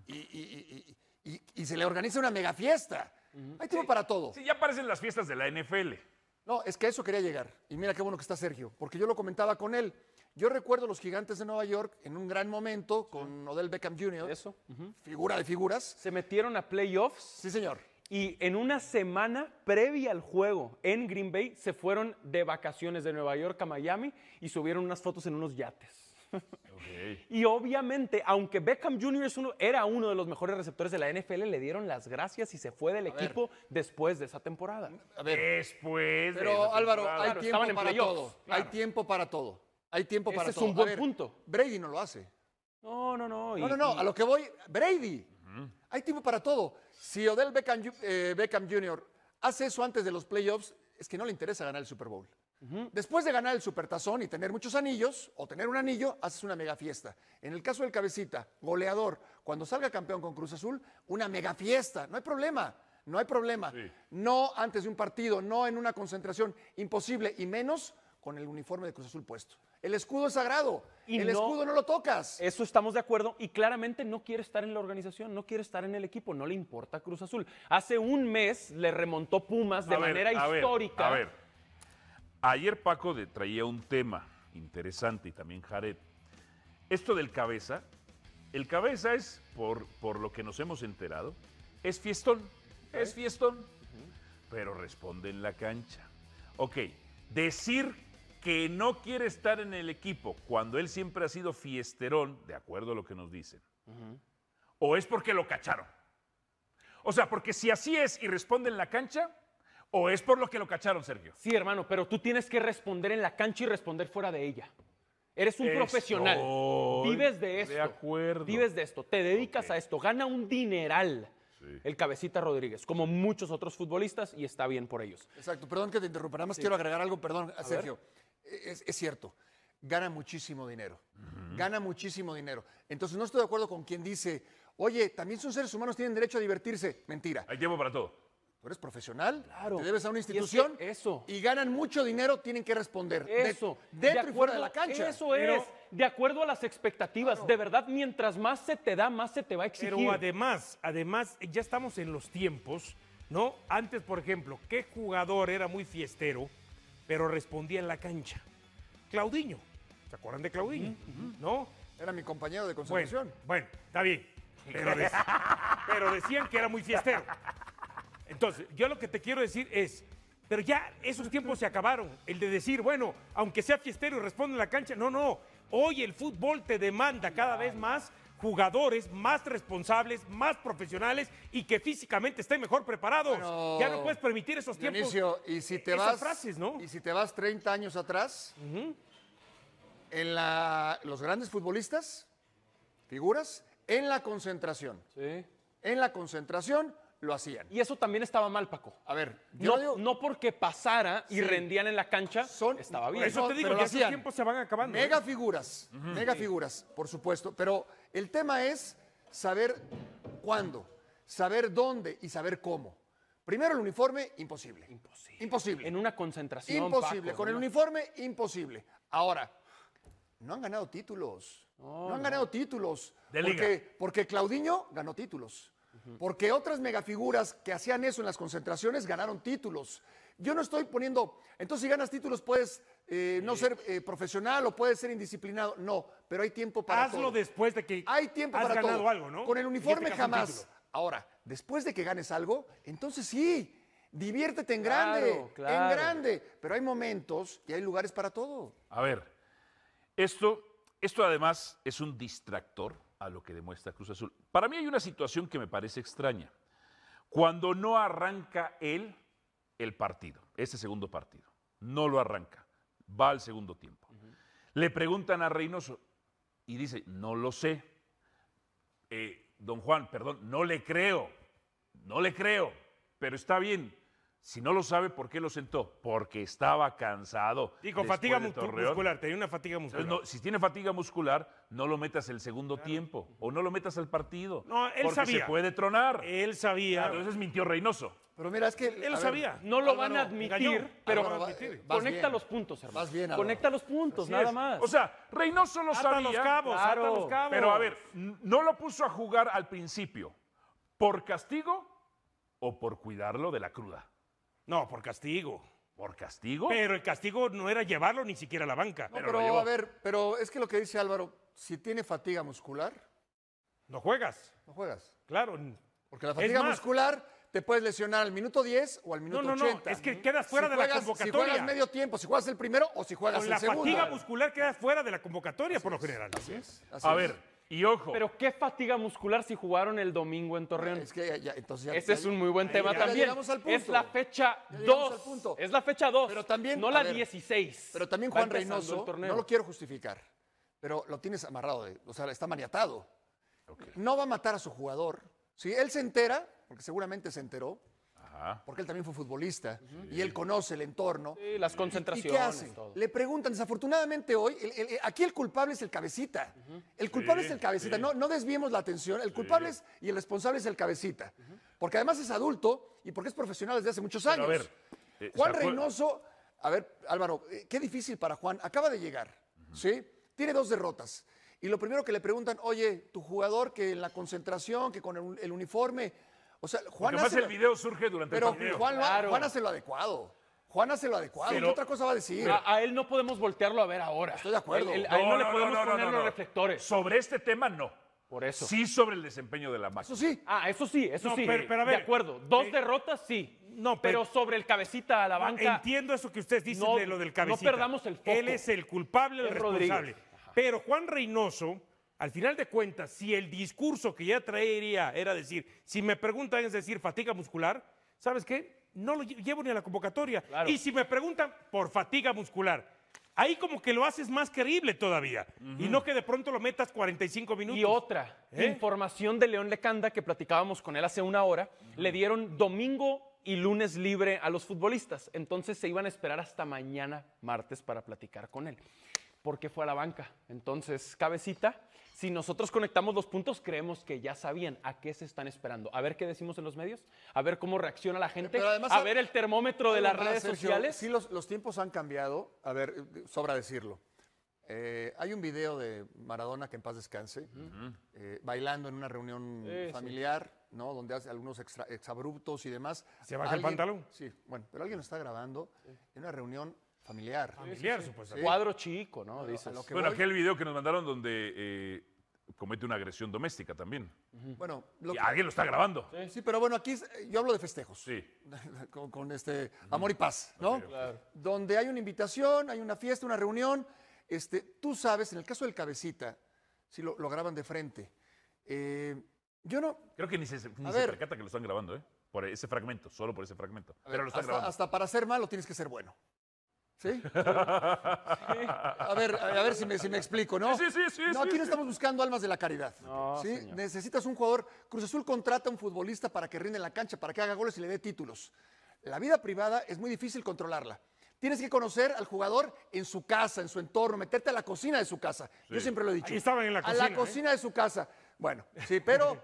y se le organiza una mega fiesta. Hay tiempo para todo. Sí, ya parecen las fiestas de la NFL. No, es que a eso quería llegar. Y mira qué bueno que está Sergio, porque yo lo comentaba con él. Yo recuerdo los Gigantes de Nueva York en un gran momento con Odell Beckham Jr. Eso. Figura de figuras. Se metieron a playoffs. Sí, señor. Y en una semana previa al juego en Green Bay se fueron de vacaciones de Nueva York a Miami y subieron unas fotos en unos yates. Okay. Y obviamente, aunque Beckham Jr. era uno de los mejores receptores de la NFL, le dieron las gracias y se fue del equipo después de esa temporada. A ver. Después de Pero esa Álvaro, temporada. hay Claro, tiempo estaban en para playoffs, todo. claro. Hay tiempo para todo. Hay tiempo para Ese todo. es un buen punto. Brady no lo hace. No. No, a lo que voy, Brady. Hay tiempo para todo. Si Odell Beckham Jr. hace eso antes de los playoffs, es que no le interesa ganar el Super Bowl. Después de ganar el Supertazón y tener muchos anillos, o tener un anillo, haces una mega fiesta. En el caso del Cabecita, goleador, cuando salga campeón con Cruz Azul, una mega fiesta. No hay problema. No hay problema. Sí. No antes de un partido, no en una concentración. Imposible. Y menos con el uniforme de Cruz Azul puesto. El escudo es sagrado. Y el escudo no lo tocas. Eso estamos de acuerdo y claramente no quiere estar en la organización, no quiere estar en el equipo, no le importa Cruz Azul. Hace un mes le remontó Pumas de manera histórica. A ver, ayer Paco traía un tema interesante y también Jared. Esto del Cabeza, el Cabeza es, por lo que nos hemos enterado, es fiestón, es fiestón, pero responde en la cancha. Ok, decir que no quiere estar en el equipo cuando él siempre ha sido fiesterón, de acuerdo a lo que nos dicen, o es porque lo cacharon. O sea, porque si así es y responde en la cancha, o es por lo que lo cacharon, Sergio. Sí, hermano, pero tú tienes que responder en la cancha y responder fuera de ella. Eres un profesional. Vives de esto. De acuerdo. Vives de esto. Te dedicas a esto. Gana un dineral el Cabecita Rodríguez, como muchos otros futbolistas, y está bien por ellos. Exacto. Perdón que te interrumpa. Nada más quiero agregar algo, perdón, Sergio. Es cierto. Gana muchísimo dinero. Gana muchísimo dinero. Entonces no estoy de acuerdo con quien dice, oye, también son seres humanos, tienen derecho a divertirse. Mentira. Hay tiempo para todo. Tú eres profesional, Claro. te debes a una institución y ganan mucho dinero, tienen que responder. Eso. Dentro y fuera de la cancha. Eso es. De acuerdo a las expectativas. De verdad, mientras más se te da, más se te va a exigir. Pero además, ya estamos en los tiempos, ¿no? Antes, por ejemplo, ¿qué jugador era muy fiestero, pero respondía en la cancha? Claudinho. ¿Se acuerdan de Claudinho? ¿No? Era mi compañero de concentración. Bueno, está bien. Pero decían que era muy fiestero. Entonces, yo lo que te quiero decir es, pero ya esos tiempos se acabaron. El de decir, bueno, aunque sea fiestero y responde en la cancha, no. Hoy el fútbol te demanda cada vez más jugadores más responsables, más profesionales y que físicamente estén mejor preparados. Bueno, ya no puedes permitir esos tiempos. Dionisio, y si te esas vas, frases, ¿no? Y si te vas 30 años atrás, en los grandes futbolistas, figuras, en la concentración. Sí. En la concentración lo hacían. Y eso también estaba mal, Paco. A ver, yo No, no porque pasara y rendían en la cancha, estaba bien. Por eso te digo, pero lo ya esos hacían. tiempos se van acabando. Mega figuras, por supuesto. Pero el tema es saber cuándo, saber dónde y saber cómo. Primero el uniforme, imposible. Imposible. En una concentración, Imposible. Paco, Con el uniforme, imposible. Ahora, no han ganado títulos. No han ganado títulos. De liga. Porque Claudinho ganó títulos. Porque otras megafiguras que hacían eso en las concentraciones ganaron títulos. Yo no estoy poniendo... Entonces, si ganas títulos, puedes no ser profesional o puedes ser indisciplinado. No, pero hay tiempo para Hazlo todo. después de que Hay tiempo has para ganado todo. algo, ¿no? Con el En uniforme este caso, un jamás. título. Ahora, después de que ganes algo, entonces sí, diviértete en Claro, grande, claro. en grande. Pero hay momentos y hay lugares para todo. A ver, esto además es un distractor a lo que demuestra Cruz Azul. Para mí hay una situación que me parece extraña. Cuando no arranca él el partido, ese segundo partido, no lo arranca, va al segundo tiempo. Le preguntan a Reynoso y dice, no lo sé. Don Juan, perdón, no le creo, pero está bien. Si no lo sabe, ¿por qué lo sentó? Porque estaba cansado. Digo, después fatiga de Torreón. muscular, tenía una fatiga muscular. Entonces, si tiene fatiga muscular, no lo metas el segundo tiempo o no lo metas al partido. No, él porque sabía. se puede tronar. Él sabía. Entonces mintió Reynoso. Pero mira, es que... Él lo sabía. No lo Álvaro, van a admitir, engañó. pero Álvaro, vas conecta bien. los puntos, hermano. Vas bien, Álvaro. Conecta los puntos, Así nada es. más. O sea, Reynoso lo Ata sabía. los cabos, Claro. ata los cabos. Pero a ver, no lo puso a jugar al principio. ¿Por castigo o por cuidarlo de la cruda? No, por castigo. ¿Por castigo? Pero el castigo no era llevarlo ni siquiera a la banca. No, pero pero lo llevó. a ver, pero es que lo que dice Álvaro, si tiene fatiga muscular, No juegas. no juegas. Claro. Porque la fatiga más, muscular te puedes lesionar al minuto 10 o al minuto no, 80. es que quedas fuera de la Si convocatoria. juegas medio tiempo, si juegas el primero o si juegas Con el la segundo. fatiga muscular quedas fuera de la convocatoria por lo general. Así es. A ver, y ojo. Pero qué fatiga muscular si jugaron el domingo en Torreón. Es que entonces ya, Ese es un muy buen tema ya también. llegamos al punto. Es la fecha Ya llegamos 2. al punto. Es la fecha 2. Pero también, no a la ver, 16. Pero también Va Juan empezando el Reynoso, torneo. no lo quiero justificar, pero lo tienes amarrado, o sea, está maniatado. No va a matar a su jugador Sí, él se entera, porque seguramente se enteró, Ajá. porque él también fue futbolista y él conoce el entorno. Sí, las ¿Y concentraciones. qué hace? todo. Le preguntan, desafortunadamente hoy, aquí el culpable es el cabecita. El culpable es el cabecita. No desviemos la atención. El culpable es, y el responsable es el cabecita. Porque además es adulto y porque es profesional desde hace muchos años. Pero a ver, Juan Reynoso, a ver, Álvaro, qué difícil para Juan. Acaba de llegar, ¿sí? Tiene 2 derrotas. Y lo primero que le preguntan, oye, tu jugador que en la concentración, que con el uniforme. O sea, Juan Además, hace el video surge durante pero el partido. Juan hace lo adecuado. Juan hace lo adecuado. Pero- ¿Qué otra cosa va a decir? A él no podemos voltearlo a ver ahora. Estoy de acuerdo. A él no le podemos poner los reflectores. Sobre este tema, no. Por eso. Sí sobre el desempeño de la máquina. Eso sí. Eso sí, eso No, sí. pero a ver, de acuerdo. 2 derrotas, sí. No, pero sobre el cabecita a la banca. Entiendo eso que ustedes dicen no- de lo del cabecita. no perdamos el foco. Él es el culpable, el Es responsable. Rodríguez. Pero Juan Reynoso, al final de cuentas, si el discurso que ya traería era decir, si me preguntan es decir fatiga muscular, ¿sabes qué? No lo llevo ni a la convocatoria. Claro. Y si me preguntan por fatiga muscular, ahí como que lo haces más creíble todavía. Y no que de pronto lo metas 45 minutos. Y otra, información de León Lecanda, que platicábamos con él hace una hora, le dieron domingo y lunes libre a los futbolistas. Entonces se iban a esperar hasta mañana, martes, para platicar con él. Porque fue a la banca. Entonces, cabecita, si nosotros conectamos los puntos, creemos que ya sabían a qué se están esperando. A ver qué decimos en los medios, a ver cómo reacciona la gente, Pero además, a ver el termómetro de las Algo más, redes Sergio, sociales. Sí, los tiempos han cambiado. A ver, sobra decirlo. Hay un video de Maradona, que en paz descanse, bailando en una reunión familiar, ¿no? Donde hace algunos exabruptos y demás. ¿Se baja el pantalón? Sí, bueno, pero alguien lo está grabando en una reunión familiar. Familiar, supuestamente. Cuadro chico, ¿no? Dices. a lo que Bueno, voy- aquel video que nos mandaron donde comete una agresión doméstica también. Bueno, Y alguien lo está grabando. sí, pero bueno, aquí yo hablo de festejos. Sí. con este amor y paz, ¿no? Donde hay una invitación, hay una fiesta, una reunión. Tú sabes, en el caso del cabecita, si lo graban de frente. Yo no. Creo que ni se A ver. percata que lo están grabando, ¿eh? Por ese fragmento, solo por ese fragmento. Pero lo están grabando. Hasta para ser malo tienes que ser bueno. ¿Sí? A ver si me explico, ¿no? Sí. No, aquí no estamos buscando almas de la caridad. No, ¿sí? señor. Necesitas un jugador. Cruz Azul contrata a un futbolista para que rinde en la cancha, para que haga goles y le dé títulos. La vida privada es muy difícil controlarla. Tienes que conocer al jugador en su casa, en su entorno, meterte a la cocina de su casa. Yo siempre lo he dicho. Ahí estaban en la A cocina, la cocina de su casa. Bueno, sí, pero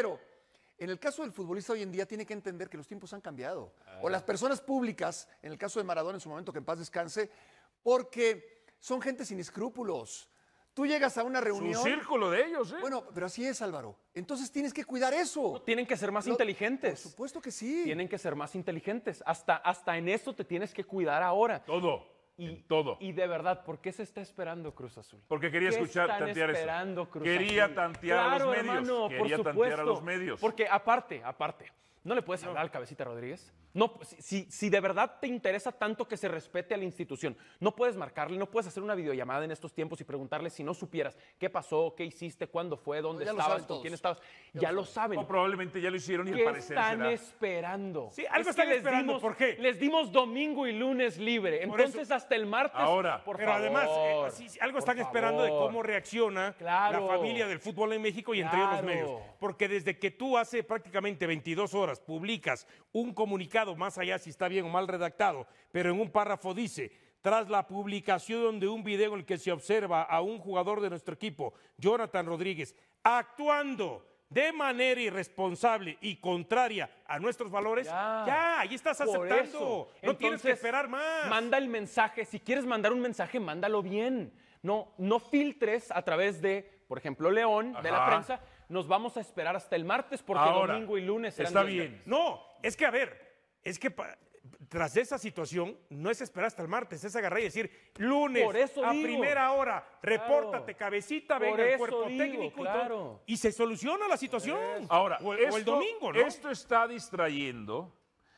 en el caso del futbolista hoy en día tiene que entender que los tiempos han cambiado. O las personas públicas, en el caso de Maradona en su momento, que en paz descanse, porque son gente sin escrúpulos. Tú llegas a una Su reunión. círculo de ellos, ¿eh? Bueno, pero así es, Álvaro. Entonces tienes que cuidar eso. Tienen que ser más Por inteligentes. supuesto que sí. Tienen que ser más inteligentes. Hasta en eso te tienes que cuidar ahora. Todo. En todo. Y de verdad, ¿por qué se está esperando Cruz Azul? Porque quería ¿Qué escuchar, están tantear eso. esperando, Cruz Quería Azul? tantear a Claro, los medios. hermano, Quería por tantear a los supuesto. medios. Porque aparte, ¿no le puedes hablar al Cabecita Rodríguez? No, si de verdad te interesa tanto que se respete a la institución, no puedes marcarle, no puedes hacer una videollamada en estos tiempos y preguntarle si no supieras qué pasó, qué hiciste, cuándo fue, dónde Ya lo estabas, saben con todos. quién estabas. Ya lo saben. O probablemente ya lo hicieron y ¿Qué al parecer están será. esperando? Sí, algo Es que están esperando, ¿por qué? Les dimos domingo y lunes libre. Por Entonces, eso- hasta el martes, Ahora, por Pero favor. además, algo están esperando de cómo reacciona Claro. la familia del fútbol en México y entre ellos los Claro. medios. Porque desde que tú hace prácticamente 22 horas publicas un comunicado, más allá si está bien o mal redactado, pero en un párrafo dice, tras la publicación de un video en el que se observa a un jugador de nuestro equipo, Jonathan Rodríguez, actuando de manera irresponsable y contraria a nuestros valores, ya ahí estás Por aceptando. eso. No tienes que Entonces, esperar más. Manda el mensaje. Si quieres mandar un mensaje, mándalo bien. No filtres a través de, por ejemplo, León, de la Ajá. prensa. Nos vamos a esperar hasta el martes porque Ahora, domingo y lunes serán está días bien. No, es que a ver, es que tras esa situación no es esperar hasta el martes, es agarrar y decir lunes Por eso a digo. primera hora, repórtate, cabecita, Por venga el eso cuerpo digo, técnico y claro. todo, y se soluciona la situación. Ahora, o el domingo, ¿no? Esto está distrayendo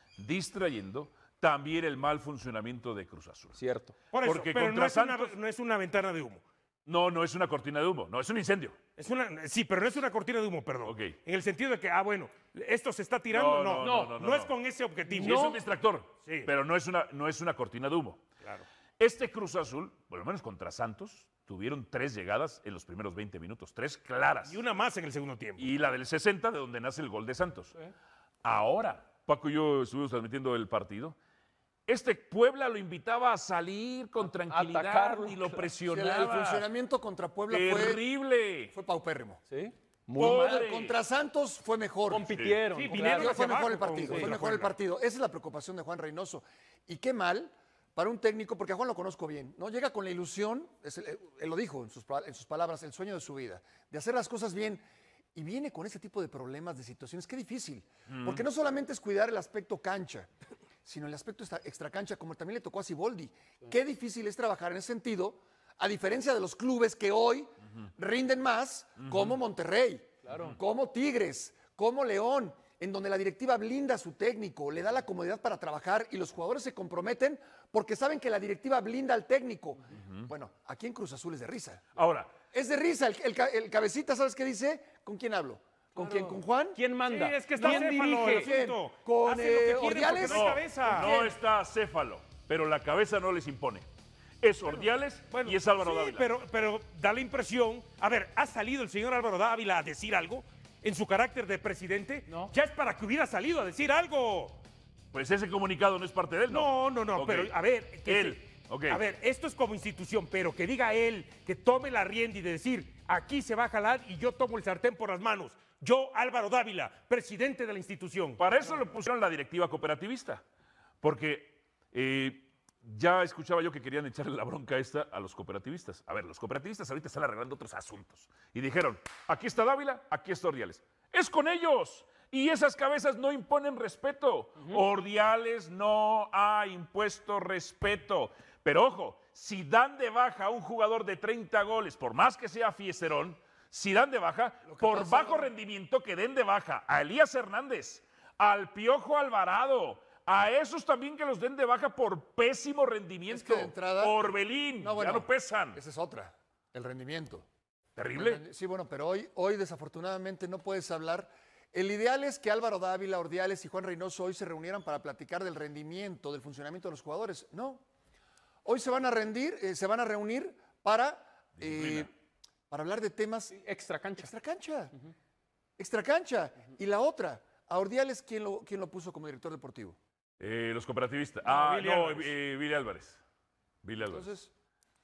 también el mal funcionamiento de Cruz Azul. Cierto. Por eso, porque pero contra Santos- no es una ventana de humo. No es una cortina de humo, no, es un incendio. Sí, pero no es una cortina de humo, perdón. Ok. En el sentido de que, bueno, esto se está tirando, no es no. con ese objetivo. Sí, es un distractor, Sí. pero no es una cortina de humo. Claro. Este Cruz Azul, por lo menos contra Santos, tuvieron 3 llegadas en los primeros 20 minutos, 3 claras. Y una más en el segundo tiempo. Y la del 60, de donde nace el gol de Santos. Ahora, Paco y yo estuvimos transmitiendo el partido. Puebla lo invitaba a salir con tranquilidad atacarlo. y lo Sí, presionaba. el funcionamiento contra Puebla Terrible. fue paupérrimo. ¿Sí? Pobre. Contra Santos fue mejor. Compitieron. Sí, claro. vinieron Fue hacia mejor abajo el partido, con- fue contra mejor el Puebla. partido. Esa es la preocupación de Juan Reynoso. Y qué mal para un técnico, porque a Juan lo conozco bien, ¿no? Llega con la ilusión, él lo dijo en sus palabras, el sueño de su vida, de hacer las cosas bien. Y viene con ese tipo de problemas, de situaciones. Qué difícil. Porque no solamente es cuidar el aspecto cancha, sino el aspecto extracancha, como también le tocó a Siboldi. Qué difícil es trabajar en ese sentido, a diferencia de los clubes que hoy rinden más, como Monterrey, como Tigres, como León, en donde la directiva blinda a su técnico, le da la comodidad para trabajar y los jugadores se comprometen porque saben que la directiva blinda al técnico. Bueno, aquí en Cruz Azul es de risa. Ahora, Es de risa. El cabecita, ¿sabes qué dice? ¿Con quién hablo? ¿Con quién? ¿Con Juan? ¿Quién manda? Sí, es que está ¿Quién Céfalo el dirige? asunto. ¿Con, Hacen lo que quieren Ordiales? porque no hay cabeza. no está Céfalo, pero la cabeza no les impone. Es Ordiales y es Álvaro sí, Dávila. pero da la impresión. A ver, ¿ha salido el señor Álvaro Dávila a decir algo en su carácter de presidente? No. Ya es para que hubiera salido a decir algo. Pues ese comunicado no es parte de él, ¿no? No, Ok. pero a ver. Él, ok. A ver, esto es como institución, pero que diga él, que tome la rienda y de decir, aquí se va a jalar y yo tomo el sartén por las manos. Yo, Álvaro Dávila, presidente de la institución. Para eso lo pusieron la directiva cooperativista. Porque ya escuchaba yo que querían echarle la bronca esta a los cooperativistas. A ver, los cooperativistas ahorita están arreglando otros asuntos. Y dijeron, aquí está Dávila, aquí está Ordiales. ¡Es con ellos! Y esas cabezas no imponen respeto. Ordiales no ha impuesto respeto. Pero ojo, si dan de baja a un jugador de 30 goles, por más que sea Fieserón, si dan de baja, por bajo rendimiento que den de baja a Elías Hernández, al Piojo Alvarado, a esos también que los den de baja por pésimo rendimiento. Es que de entrada- Orbelín, ya no pesan. Esa es otra, el rendimiento. Terrible. Sí, bueno, pero hoy desafortunadamente no puedes hablar. El ideal es que Álvaro Dávila, Ordiales y Juan Reynoso hoy se reunieran para platicar del rendimiento, del funcionamiento de los jugadores. No. Hoy se van a reunir para hablar de temas Extracancha. extracancha. Y la otra, a Ordiales, ¿quién lo puso como director deportivo? Los cooperativistas. Billy Álvarez. Billy Álvarez. Entonces,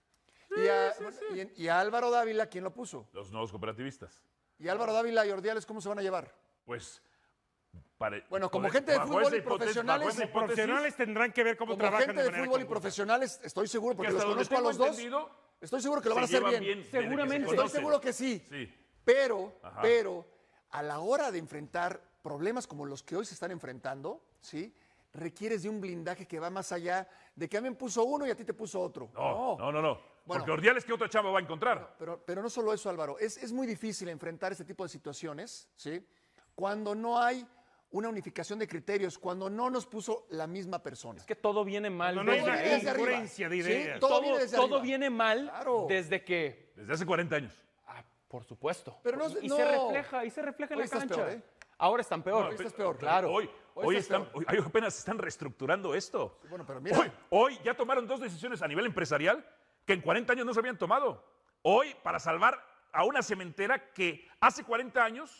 y a Álvaro Dávila, ¿quién lo puso? Los nuevos cooperativistas. Y Álvaro Dávila y Ordiales, ¿cómo se van a llevar? Pues. Bueno, como gente de fútbol y profesionales, Los profesionales tendrán que ver cómo como trabajan gente de manera fútbol y conjunta. profesionales, estoy seguro, porque hasta los donde conozco a los tengo dos, entendido, estoy seguro que lo van a se hacer llevan bien. desde que se Seguramente. Estoy conocen. seguro que sí. Sí. Pero a la hora de enfrentar problemas como los que hoy se están enfrentando, ¿sí? Requieres de un blindaje que va más allá de que a mí me puso uno y a ti te puso otro. No. Bueno. Porque Ordiales, ¿qué otro chavo va a encontrar? Pero no solo eso, Álvaro. Es muy difícil enfrentar este tipo de situaciones, ¿sí? Cuando no hay una unificación de criterios, cuando no nos puso la misma persona. Es que todo viene mal. No hay desde una ahí. desde arriba. concurrencia de Sí, ideas. todo viene desde todo arriba. viene mal Claro. desde que. Desde hace 40 años. Por supuesto. Pero no- y no. se refleja en Hoy la estás cancha. peor, ¿eh? Ahora están peor. Hoy estás peor. Claro. Hoy apenas están reestructurando esto. Bueno, pero mira. Hoy ya tomaron 2 decisiones a nivel empresarial que en 40 años no se habían tomado. Hoy, para salvar a una cementera que hace 40 años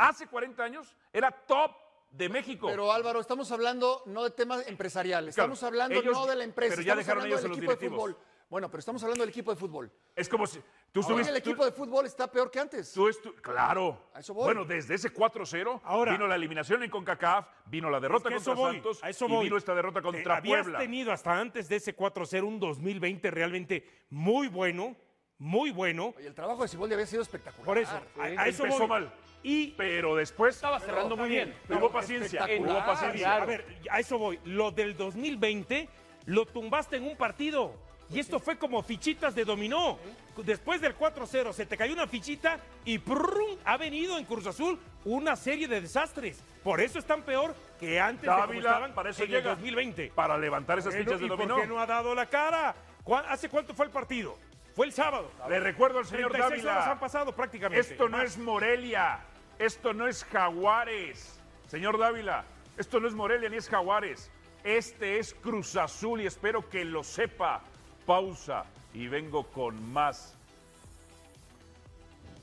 era top de México. Pero Álvaro, estamos hablando no de temas empresariales, estamos hablando ellos- no de la empresa, pero ya estamos dejaron hablando ellos del en los equipo de directivos. fútbol. Bueno, pero estamos hablando del equipo de fútbol. Es como si tú Hoy estuviste. el equipo de fútbol está peor que antes. Claro. A eso voy. Bueno, desde ese 4-0 Ahora- vino la eliminación en CONCACAF, vino la derrota Es que contra Santos a eso y voy. vino esta derrota contra Habías Puebla. tenido hasta antes de ese 4-0 un 2020 realmente muy bueno, muy bueno. Y el trabajo de Siboldi había sido espectacular. Por eso, a eso Empezó voy. mal. Y Pero después Estaba cerrando muy bien. hubo paciencia. espectacular. Hubo paciencia. Claro. a ver, a eso voy. Lo del 2020 lo tumbaste en un partido. Y esto fue como fichitas de dominó. Después del 4-0 se te cayó una fichita y ¡prum! Ha venido en Cruz Azul una serie de desastres. Por eso están peor que antes de como Dávila, estaban para eso en llega. el 2020. Para levantar esas Bueno, fichas de ¿y dominó. por qué no ha dado la cara? ¿Hace cuánto fue el partido? Fue el sábado. Le recuerdo al señor 36 horas han Dávila. pasado prácticamente. Esto no es Morelia. Esto no es Jaguares. Señor Dávila, esto no es Morelia ni es Jaguares. Este es Cruz Azul y espero que lo sepa. Pausa y vengo con más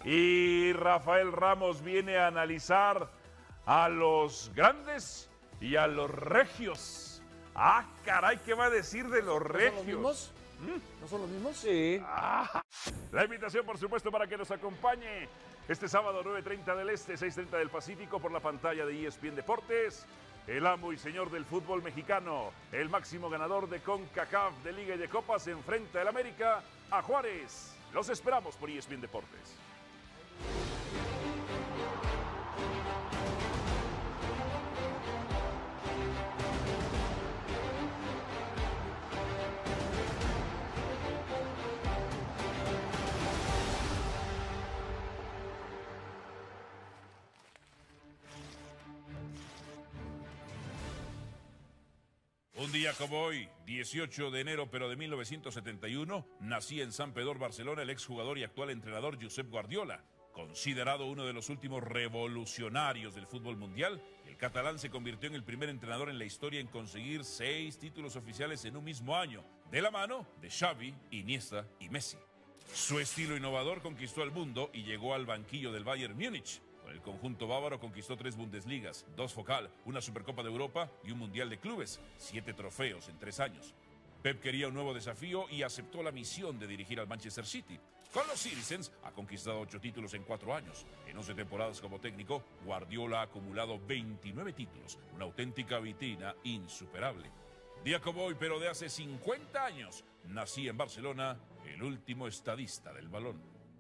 Y Rafael Ramos viene a analizar a los grandes y a los regios. Ah, caray, ¿qué va a decir de los regios? ¿No son los mismos? Sí. La invitación, por supuesto, para que nos acompañe este sábado 9:30 del Este, 6:30 del Pacífico, por la pantalla de ESPN Deportes. El amo y señor del fútbol mexicano, el máximo ganador de CONCACAF de Liga y de Copas, enfrenta al América a Juárez. Los esperamos por ESPN Deportes. Un día como hoy, 18 de enero pero de 1971, nacía en Sant Pedor, Barcelona, el exjugador y actual entrenador Josep Guardiola. Considerado uno de los últimos revolucionarios del fútbol mundial, el catalán se convirtió en el primer entrenador en la historia en conseguir 6 títulos oficiales en un mismo año, de la mano de Xavi, Iniesta y Messi. Su estilo innovador conquistó al mundo y llegó al banquillo del Bayern Múnich. Con el conjunto bávaro conquistó 3 Bundesligas, 2 Focal, una Supercopa de Europa y un Mundial de Clubes, 7 trofeos en 3 años. Pep quería un nuevo desafío y aceptó la misión de dirigir al Manchester City. Con los Citizens ha conquistado 8 títulos en 4 años. En 11 temporadas como técnico, Guardiola ha acumulado 29 títulos, una auténtica vitrina insuperable. Día como hoy, pero de hace 50 años, nací en Barcelona el último estadista del balón.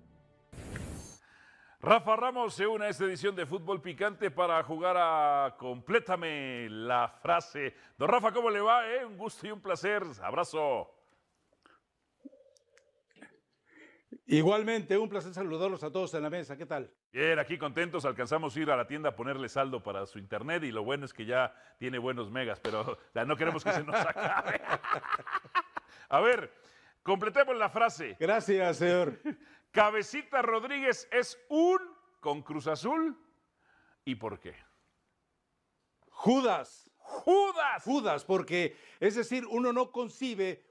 Rafa Ramos se une a esta edición de Fútbol Picante para jugar a Complétame la frase. Don Rafa, ¿cómo le va? Un gusto y un placer. Abrazo. Igualmente, un placer saludarlos a todos en la mesa. ¿Qué tal? Bien, aquí contentos. Alcanzamos a ir a la tienda a ponerle saldo para su internet y lo bueno es que ya tiene buenos megas, pero no queremos que se nos acabe. A ver, completemos la frase. Gracias, señor. Cabecita Rodríguez es un con Cruz Azul. ¿Y por qué? Judas. ¡Judas! Judas, porque, es decir, uno no concibe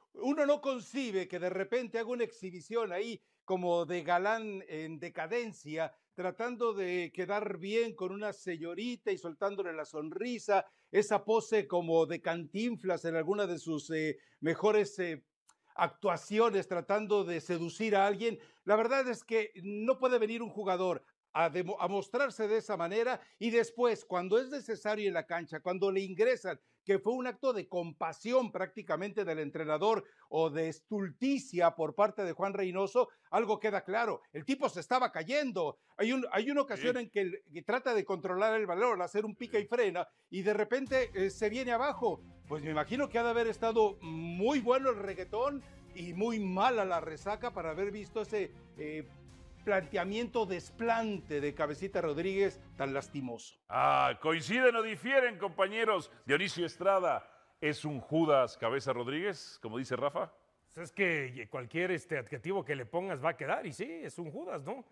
que de repente haga una exhibición ahí como de galán en decadencia, tratando de quedar bien con una señorita y soltándole la sonrisa, esa pose como de Cantinflas en alguna de sus mejores actuaciones, tratando de seducir a alguien. La verdad es que no puede venir un jugador a mostrarse de esa manera y después, cuando es necesario en la cancha, cuando le ingresan, que fue un acto de compasión prácticamente del entrenador o de estulticia por parte de Juan Reynoso, algo queda claro, el tipo se estaba cayendo. Hay una ocasión en que trata de controlar el balón, hacer un pica y frena, y de repente se viene abajo. Pues me imagino que ha de haber estado muy bueno el reggaetón y muy mala la resaca para haber visto ese planteamiento desplante de Cabecita Rodríguez tan lastimoso. ¿Coinciden o difieren, compañeros? Dionisio Estrada, ¿es un Judas Cabeza Rodríguez, como dice Rafa? Pues es que cualquier adjetivo que le pongas va a quedar, y sí, es un Judas, ¿no?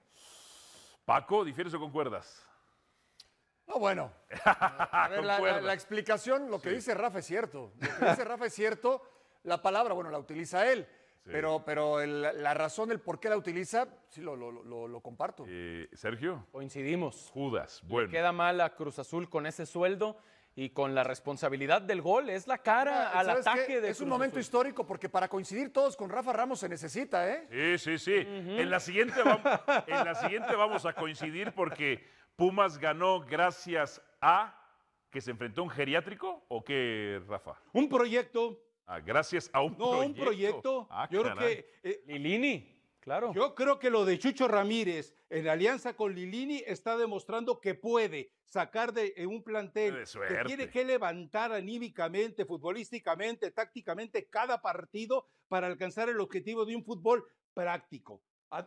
Paco, ¿difieres o concuerdas? No, bueno. A ver, la explicación, lo que dice Rafa es cierto. Lo que dice Rafa es cierto. La palabra, bueno, la utiliza él. Sí. Pero la razón, el por qué la utiliza, sí lo comparto. Sergio. Coincidimos. Judas, bueno. Queda mal a Cruz Azul con ese sueldo y con la responsabilidad del gol. Es la cara al ataque de Es un momento histórico porque para coincidir todos con Rafa Ramos se necesita, ¿eh? Sí. En la siguiente vamos a coincidir porque Pumas ganó gracias a que se enfrentó a un geriátrico, ¿o qué, Rafa? Un proyecto. Gracias a un proyecto. Un proyecto. Yo creo que Lilini, claro. Yo creo que lo de Chucho Ramírez en alianza con Lilini está demostrando que puede sacar de un plantel que tiene que levantar anímicamente, futbolísticamente, tácticamente cada partido para alcanzar el objetivo de un fútbol práctico,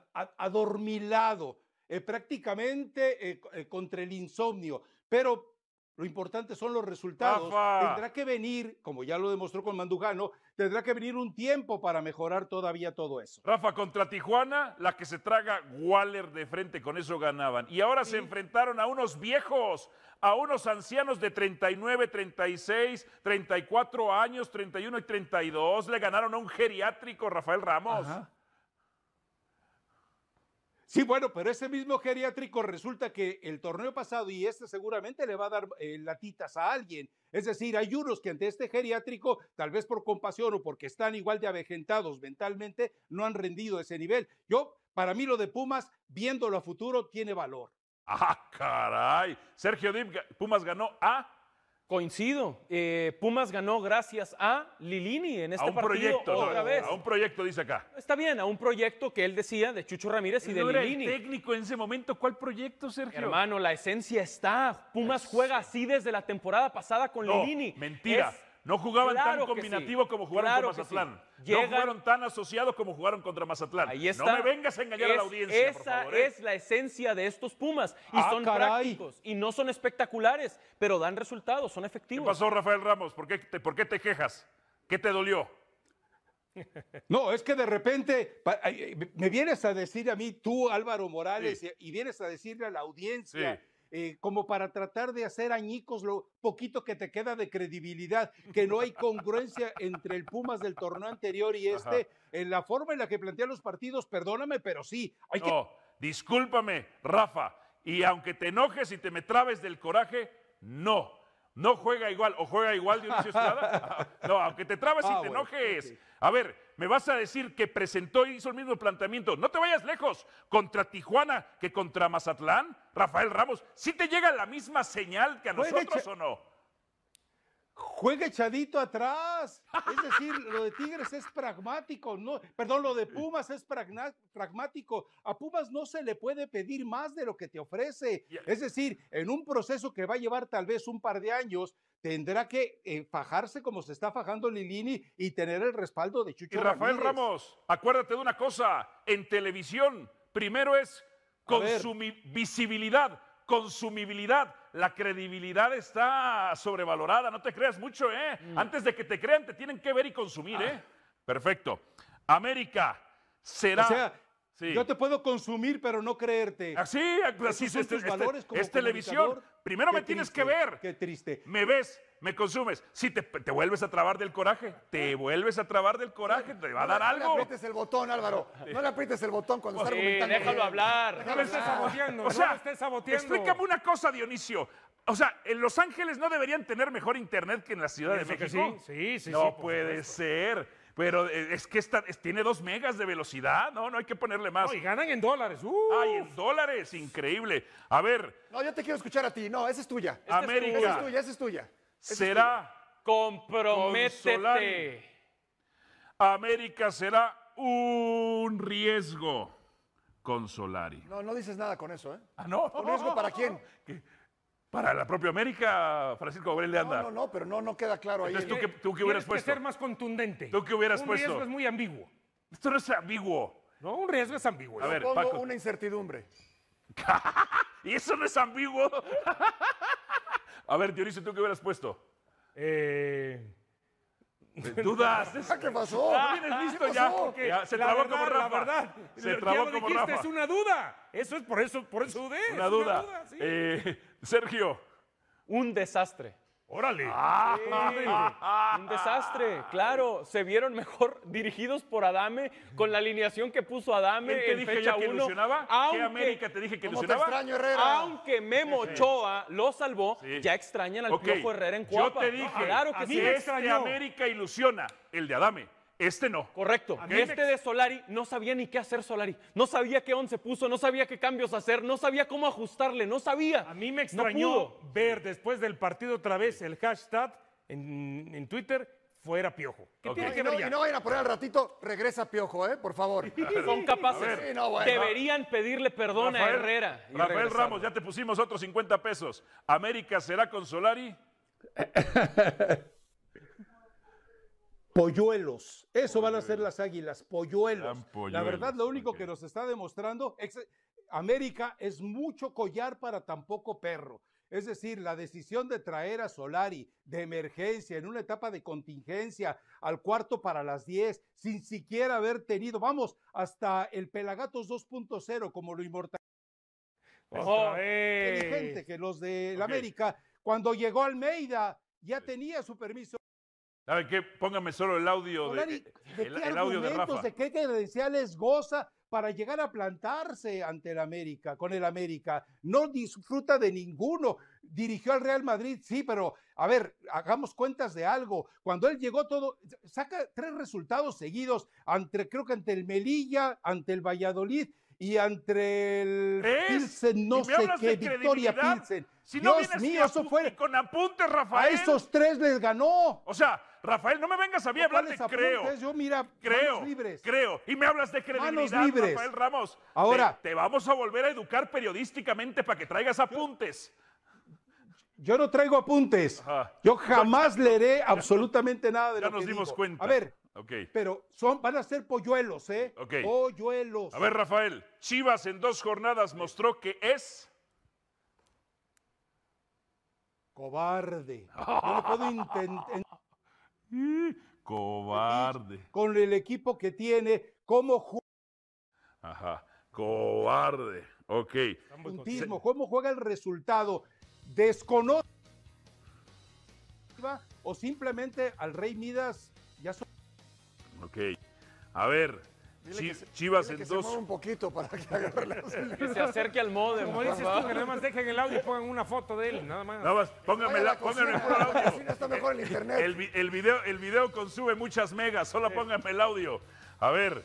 adormilado, prácticamente contra el insomnio, pero lo importante son los resultados. Rafa. Tendrá que venir, como ya lo demostró con Mandujano, tendrá que venir un tiempo para mejorar todavía todo eso. Rafa, contra Tijuana, la que se traga Waller de frente, con eso ganaban. Y ahora se enfrentaron a unos viejos, a unos ancianos de 39, 36, 34 años, 31 y 32. Le ganaron a un geriátrico, Rafael Ramos. Ajá. Sí, bueno, pero ese mismo geriátrico resulta que el torneo pasado y seguramente le va a dar latitas a alguien. Es decir, hay unos que ante este geriátrico, tal vez por compasión o porque están igual de avejentados mentalmente, no han rendido ese nivel. Para mí lo de Pumas, viéndolo a futuro, tiene valor. ¡Ah, caray! Sergio Dip, Pumas ganó a... Coincido. Pumas ganó gracias a Lilini en este a un partido proyecto, otra vez. A un proyecto, dice acá. Está bien, a un proyecto que él decía de Chucho Ramírez y de ¿No era Lilini. el técnico en ese momento? ¿Cuál proyecto, Sergio? Hermano, la esencia está. Pumas juega así desde la temporada pasada con Lilini. Mentira. No jugaban tan combinativo como jugaron con Mazatlán. Sí. No jugaron tan asociados como jugaron contra Mazatlán. Ahí está. No me vengas a engañar a la audiencia, por favor. Esa es la esencia de estos Pumas. Y son prácticos. Y no son espectaculares, pero dan resultados, son efectivos. ¿Qué pasó, Rafael Ramos? ¿Por qué te quejas? ¿Qué te dolió? No, es que de repente me vienes a decir a mí, tú, Álvaro Morales, y vienes a decirle a la audiencia... Sí. Como para tratar de hacer añicos lo poquito que te queda de credibilidad, que no hay congruencia entre el Pumas del torneo anterior y en la forma en la que plantean los partidos, perdóname, pero sí. Discúlpame, Rafa, y aunque te enojes y te me trabes del coraje, no juega igual, o juega igual Dionisio Estrada. No, aunque te trabes y te enojes. Okay. A ver, me vas a decir que presentó y hizo el mismo planteamiento. No te vayas lejos contra Tijuana que contra Mazatlán, Rafael Ramos. ¿Sí te llega la misma señal que a nosotros o no? Juega echadito atrás. Es decir, lo de Tigres es pragmático. Lo de Pumas es pragmático. A Pumas no se le puede pedir más de lo que te ofrece. Es decir, en un proceso que va a llevar tal vez un par de años, tendrá que fajarse como se está fajando Lilini y tener el respaldo de Chucho Ramírez. Y Rafael Ramos, acuérdate de una cosa. En televisión, primero es visibilidad, consumibilidad. La credibilidad está sobrevalorada, no te creas mucho, ¿eh? Antes de que te crean, te tienen que ver y consumir, ¿eh? Perfecto. América será... O sea, yo te puedo consumir, pero no creerte. Así son tus valores como es televisión. Primero me tienes que ver. Qué triste. Me ves, me consumes. Sí, te vuelves a trabar del coraje. Te vuelves a trabar del coraje. Te va a dar algo. No le aprietes el botón, Álvaro. No le aprietes el botón cuando está argumentando. Déjalo hablar. No lo estés saboteando. O sea, no lo estés saboteando. Explícame una cosa, Dionisio. O sea, ¿en Los Ángeles no deberían tener mejor internet que en la Ciudad de México? Sí. No puede ser. Pero es que tiene 2 megas de velocidad, no hay que ponerle más. No, y ganan en dólares. ¡Ay, en dólares! Increíble. A ver. No, yo te quiero escuchar a ti. No, esa es tuya. América. Esa es tuya. Será. Comprométete. América será un riesgo con Solari. No dices nada con eso, ¿eh? No. ¿Un riesgo para quién? Para la propia América, Francisco Gabriel de Anda. No, pero no queda claro ahí. Entonces, ¿tú qué hubieras puesto? Tienes que ser más contundente. ¿Tú qué hubieras puesto? Un riesgo es muy ambiguo. Esto no es ambiguo. No, un riesgo es ambiguo. A ver, pongo Paco. una incertidumbre. ¿Y eso no es ambiguo? A ver, Dionisio, ¿tú qué hubieras puesto? Dudas. ¿Qué pasó? ¿No vienes listo ya? Se trabó como Rafa. La verdad. Se trabó como Rafa. Es una duda. Eso es por eso dudé. Una duda. Sí. Sergio. Un desastre. ¡Órale! Un desastre, claro. Se vieron mejor dirigidos por Adame, con la alineación que puso Adame ¿Quién te en dije fecha ya que 1. ilusionaba? ¿Qué América te dije que ¿Cómo te ilusionaba? extraño, Herrera? Aunque Memo Ochoa lo salvó, ya extrañan al Piojo Herrera en Cuapa. Yo te dije, claro que sí. América ilusiona, el de Adame. Este no. Correcto. Este de Solari no sabía ni qué hacer Solari. No sabía qué 11 puso, no sabía qué cambios hacer, no sabía cómo ajustarle, no sabía. A mí me extrañó ver después del partido otra vez el hashtag en Twitter, fuera Piojo. ¿Qué tiene que ver ya? Y no vayan a poner al ratito, regresa Piojo, por favor. Son capaces. Sí, bueno. Deberían pedirle perdón a Herrera. Rafael Ramos, ya te pusimos otros 50 pesos. ¿América será con Solari? Polluelos, eso van a ser las Águilas, polluelos. La verdad, lo único ok. que nos está demostrando es que América es mucho collar para tan poco perro. Es decir, la decisión de traer a Solari de emergencia en una etapa de contingencia al cuarto para las 10, sin siquiera haber tenido, vamos, hasta el Pelagatos 2.0 como lo inmortal. Otra vez. Inteligente que los de la América, cuando llegó Almeida, ya tenía su permiso. ¿Saben qué? Póngame solo el audio Solari, de ¿de qué el audio de argumentos, Rafa. de qué credenciales goza para llegar a plantarse ante el América, con el América. No disfruta de ninguno. Dirigió al Real Madrid, sí, pero a ver, hagamos cuentas de algo. Cuando él llegó saca 3 resultados seguidos, creo que ante el Melilla, ante el Valladolid y ante el Pilsen, no sé qué, Victoria Pilsen. Si no Dios mío, eso fue. Con apuntes, A Rafael. esos 3 les ganó. O sea, Rafael, no me vengas a mí a hablar de creo. Yo, mira, manos libres. Creo. Y me hablas de credibilidad, Manos libres. Rafael Ramos. Ahora. Te vamos a volver a educar periodísticamente para que traigas apuntes. Yo no traigo apuntes. Ajá. Yo jamás leeré absolutamente nada de Ya lo que nos dimos digo. cuenta. A ver, Okay. pero van a ser polluelos, ¿eh? Okay. Polluelos. A ver, Rafael, Chivas en 2 jornadas mostró que es... Cobarde. Yo no puedo intentar... Cobarde. Con el equipo que tiene, cómo Ajá. Cobarde. Ok. cómo juega el resultado. Desconoce o simplemente al Rey Midas ya son... Ok. A ver, Chivas Dile en que 2... se mueva un poquito para que agarre las... Que se acerque al modem. Como dices tú, que nada más dejen el audio y pongan una foto de él, nada más. Nada más, póngame el audio. Así no está mejor el internet. El video consume muchas megas, solo póngame el audio. A ver,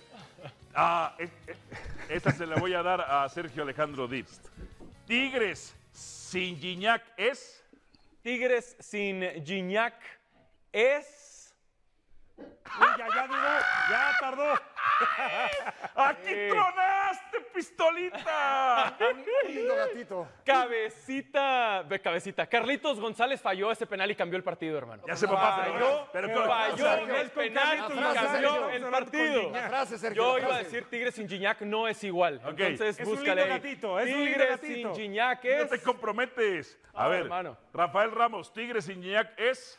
esta se la voy a dar a Sergio Alejandro Dibst. Tigres sin Gignac es... Tigres sin Gignac es... Uy, ya dudó, ya tardó. ¡Aquí tronaste, pistolita! Un lindo gatito. Cabecita. Carlitos González falló ese penal y cambió el partido, hermano. Ya se papá, Falló el penal y cambió el partido. La frase, Sergio, Yo la iba a frase. decir Tigres sin Gignac no es igual. Ok. Entonces Es un búscale lindo ahí. gatito, es un lindo Tigres gatito. sin Gignac No es... te comprometes. A ver, hermano. Rafael Ramos, Tigres sin Gignac es...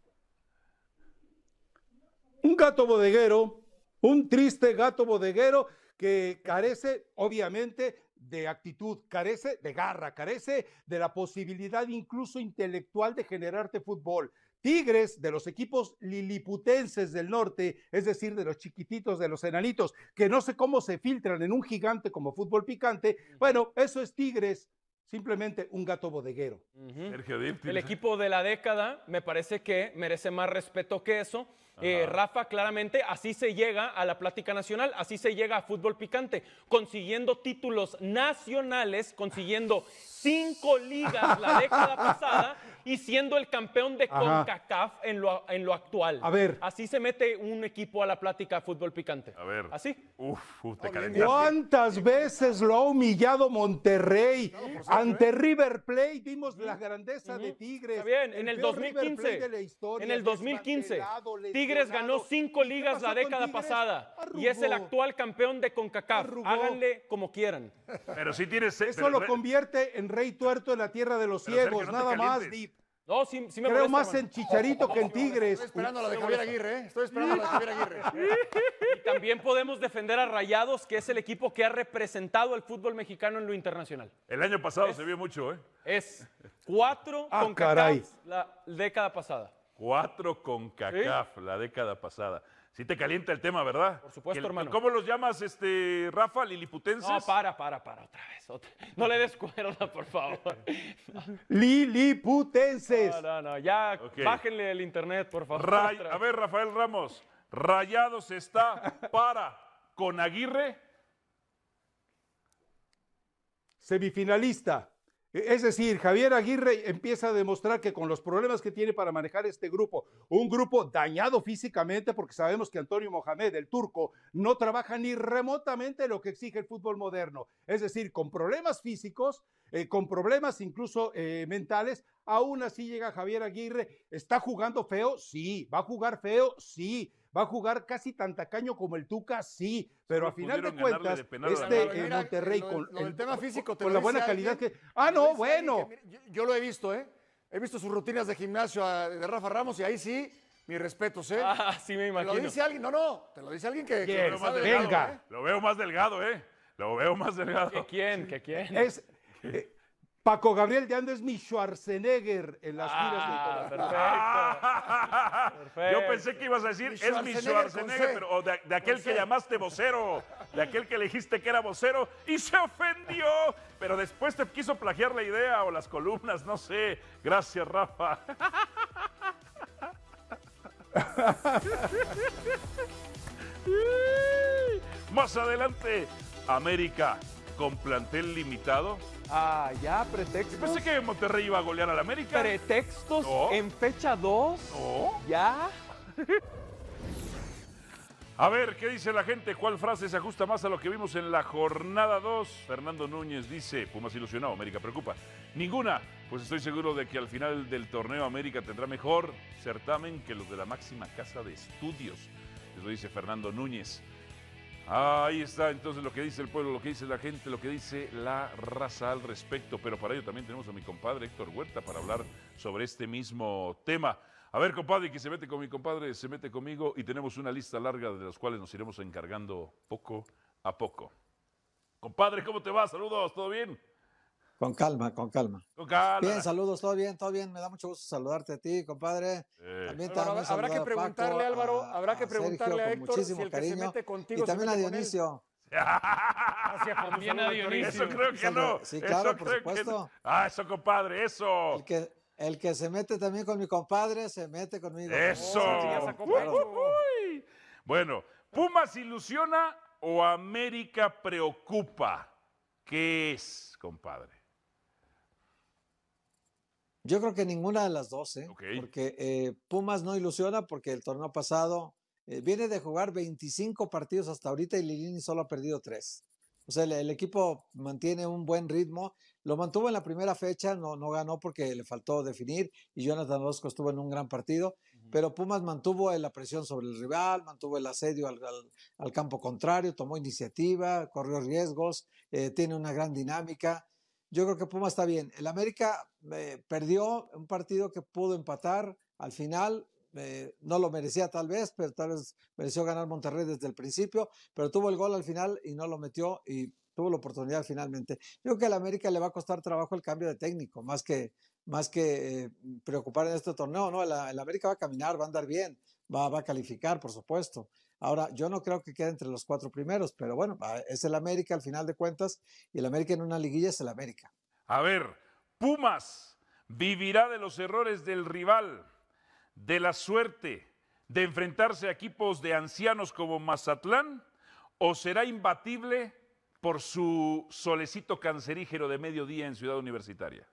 Un gato bodeguero, un triste gato bodeguero que carece, obviamente, de actitud, carece de garra, carece de la posibilidad incluso intelectual de generarte fútbol. Tigres, de los equipos liliputenses del norte, es decir, de los chiquititos, de los enanitos, que no sé cómo se filtran en un gigante como Fútbol Picante, bueno, eso es Tigres, simplemente un gato bodeguero. Sergio Dibst. El equipo de la década me parece que merece más respeto que eso. Rafa, claramente, así se llega a la plática nacional, así se llega a Fútbol Picante, consiguiendo títulos nacionales, consiguiendo 5 ligas la década pasada y siendo el campeón de CONCACAF en lo actual. A ver. Así se mete un equipo a la plática Fútbol Picante. A ver. ¿Así? Te calentaste. ¿Cuántas veces lo ha humillado Monterrey? Ante River Plate vimos la grandeza de Tigres. Está bien, en el peor River Plate 2015. de la historia, En el 2015. desmantelado, Tigres ganó lesionado. 5 ligas pasó la con década Tigres? pasada Arrugó. y es el actual campeón de CONCACAF. Arrugó. Háganle como quieran. Pero sí tienes... Eso lo convierte en rey tuerto en la tierra de los Pero, ciegos, Sergio, no te nada más, calientes. Dip. No, sí me Creo molesta, más hermano. en Chicharito que en Tigres. Estoy esperando la de Javier Aguirre, ¿eh? Estoy esperando la de Javier Aguirre. Y también podemos defender a Rayados, que es el equipo que ha representado al fútbol mexicano en lo internacional. El año pasado se vio mucho, ¿eh? Es 4 Ah, con caray. CONCACAF la década pasada. 4 con CACAF la década pasada. Sí te calienta el tema, ¿verdad? Por supuesto, hermano. ¿Cómo los llamas, Rafa, liliputenses? No, para, otra vez. No le des cuerda, por favor. Liliputenses. No, ya Ok. bájenle el internet, por favor. A ver, Rafael Ramos, Rayados está para con Aguirre. Semifinalista. Es decir, Javier Aguirre empieza a demostrar que con los problemas que tiene para manejar este grupo, un grupo dañado físicamente, porque sabemos que Antonio Mohamed, el turco, no trabaja ni remotamente lo que exige el fútbol moderno. Es decir, con problemas físicos, con problemas incluso mentales, aún así llega Javier Aguirre. ¿Está jugando feo? Sí. ¿Va a jugar feo? Sí. ¿Va a jugar casi tan tacaño como el Tuca? Sí, pero Solo a final de pudieron ganarle cuentas, de penal a la Mira, Monterrey lo con del tema físico, te con lo la buena dice calidad alguien, que... Ah, te lo no, dice bueno. alguien que, mira, yo lo he visto, ¿eh? He visto sus rutinas de gimnasio de Rafa Ramos y ahí sí, mis respetos, ¿eh? Sí me Te imagino. lo dice alguien, no, te lo dice alguien que Bien, lo sabe. venga. Lo veo más delgado, ¿eh? Lo veo más delgado. ¿Que quién? Es, Paco Gabriel de Anda es mi Schwarzenegger en las giras del corazón. Perfecto. Yo pensé que ibas a decir, es mi Schwarzenegger, pero de aquel que llamaste vocero, de aquel que le dijiste que era vocero y se ofendió, pero después te quiso plagiar la idea o las columnas, no sé. Gracias, Rafa. Más adelante, América con plantel limitado. Ya, pretextos. Pensé que Monterrey iba a golear al América. ¿Pretextos No. en fecha 2? No. ¿Ya? A ver, ¿qué dice la gente? ¿Cuál frase se ajusta más a lo que vimos en la jornada 2? Fernando Núñez dice, Pumas ilusionado, América preocupa. Ninguna, pues estoy seguro de que al final del torneo América tendrá mejor certamen que los de la máxima casa de estudios. Eso dice Fernando Núñez. Ahí está entonces lo que dice el pueblo, lo que dice la gente, lo que dice la raza al respecto. Pero para ello también tenemos a mi compadre Héctor Huerta para hablar sobre este mismo tema. A ver, compadre, que se mete con mi compadre, se mete conmigo y tenemos una lista larga de las cuales nos iremos encargando poco a poco. Compadre, ¿cómo te va? Saludos, ¿todo bien? Con calma, con calma. Con calma. Bien, saludos, todo bien, todo bien. Me da mucho gusto saludarte a ti, compadre. También Álvaro, habrá que preguntarle, Álvaro, habrá que preguntarle a Héctor si el que se mete contigo y también se mete a Dionisio. También a Dionisio. Eso creo que no. Sí, claro, eso por creo supuesto. Que no. Eso, compadre, eso. El que se mete también con mi compadre, se mete conmigo. Eso. Bueno, ¿Pumas ilusiona o América preocupa? ¿Qué es, compadre? Yo creo que ninguna de las dos, Okay. Porque Pumas no ilusiona porque el torneo pasado viene de jugar 25 partidos hasta ahorita y Lilini solo ha perdido 3. O sea, el equipo mantiene un buen ritmo. Lo mantuvo en la primera fecha, no ganó porque le faltó definir y Jonathan Orozco estuvo en un gran partido, pero Pumas mantuvo la presión sobre el rival, mantuvo el asedio al campo contrario, tomó iniciativa, corrió riesgos, tiene una gran dinámica. Yo creo que Pumas está bien. El América perdió un partido que pudo empatar al final. No lo merecía tal vez, pero tal vez mereció ganar Monterrey desde el principio, pero tuvo el gol al final y no lo metió y tuvo la oportunidad finalmente. Yo creo que al América le va a costar trabajo el cambio de técnico, más que preocupar en este torneo, ¿no? El América va a caminar, va a andar bien, va a calificar, por supuesto. Ahora, yo no creo que quede entre los 4 primeros, pero bueno, es el América al final de cuentas y el América en una liguilla es el América. A ver, Pumas vivirá de los errores del rival, de la suerte de enfrentarse a equipos de ancianos como Mazatlán, o será imbatible por su solecito cancerígeno de mediodía en Ciudad Universitaria.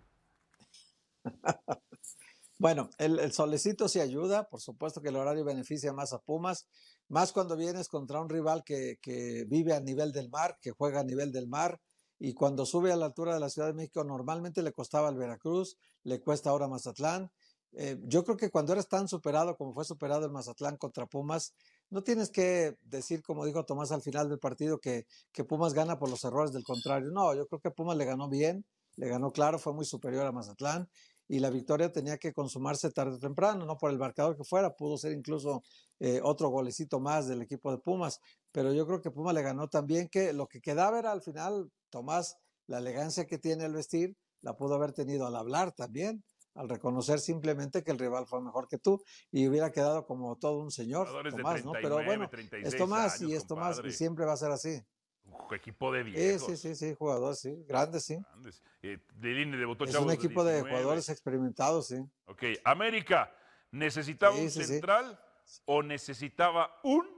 Bueno, el solecito sí ayuda, por supuesto que el horario beneficia más a Pumas, más cuando vienes contra un rival que vive a nivel del mar, que juega a nivel del mar, y cuando sube a la altura de la Ciudad de México normalmente le costaba al Veracruz, le cuesta ahora a Mazatlán. Yo creo que cuando eres tan superado como fue superado el Mazatlán contra Pumas, no tienes que decir, como dijo Tomás al final del partido, que Pumas gana por los errores del contrario. No, yo creo que Pumas le ganó bien, le ganó claro, fue muy superior a Mazatlán y la victoria tenía que consumarse tarde o temprano, no por el marcador que fuera, pudo ser incluso otro golecito más del equipo de Pumas, pero yo creo que Pumas le ganó también, que lo que quedaba era al final, Tomás, la elegancia que tiene al vestir, la pudo haber tenido al hablar también, al reconocer simplemente que el rival fue mejor que tú y hubiera quedado como todo un señor, Tomás, ¿no? Pero bueno, es Tomás y es Tomás y siempre va a ser así. Un equipo de viejos. Sí, jugador, sí, grande, sí. Lilini debutó es un equipo de jugadores experimentados, sí. Ok, América, ¿necesitaba un central o necesitaba un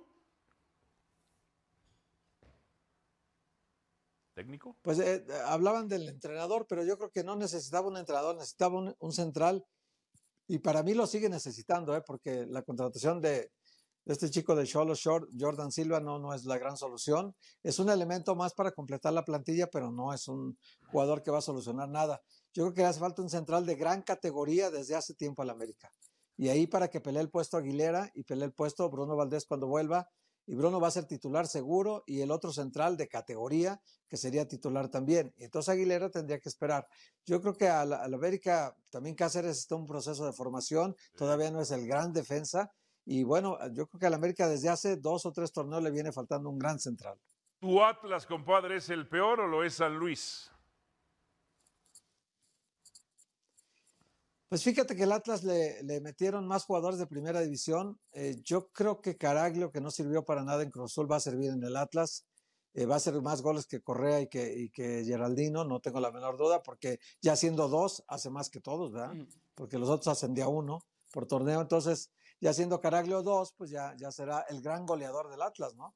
técnico? Pues hablaban del entrenador, pero yo creo que no necesitaba un entrenador, necesitaba un central y para mí lo sigue necesitando, porque la contratación de este chico de Xolos, Jordan Silva, no es la gran solución. Es un elemento más para completar la plantilla, pero no es un jugador que va a solucionar nada. Yo creo que le hace falta un central de gran categoría desde hace tiempo al América. Y ahí para que pelee el puesto Aguilera y pelee el puesto Bruno Valdés cuando vuelva. Y Bruno va a ser titular seguro y el otro central de categoría que sería titular también. Y entonces Aguilera tendría que esperar. Yo creo que a la América también Cáceres está en un proceso de formación. Todavía no es el gran defensa. Y bueno, yo creo que al América desde hace 2 o 3 torneos le viene faltando un gran central. ¿Tu Atlas, compadre, es el peor o lo es San Luis? Pues fíjate que el Atlas le metieron más jugadores de primera división. Yo creo que Caraglio, que no sirvió para nada en Cruz Azul, va a servir en el Atlas. Va a hacer más goles que Correa y que Geraldino, no tengo la menor duda, porque ya siendo 2, hace más que todos, ¿verdad? Porque los otros hacen de a 1 por torneo. Entonces, ya siendo Caraglio 2, pues ya será el gran goleador del Atlas, ¿no?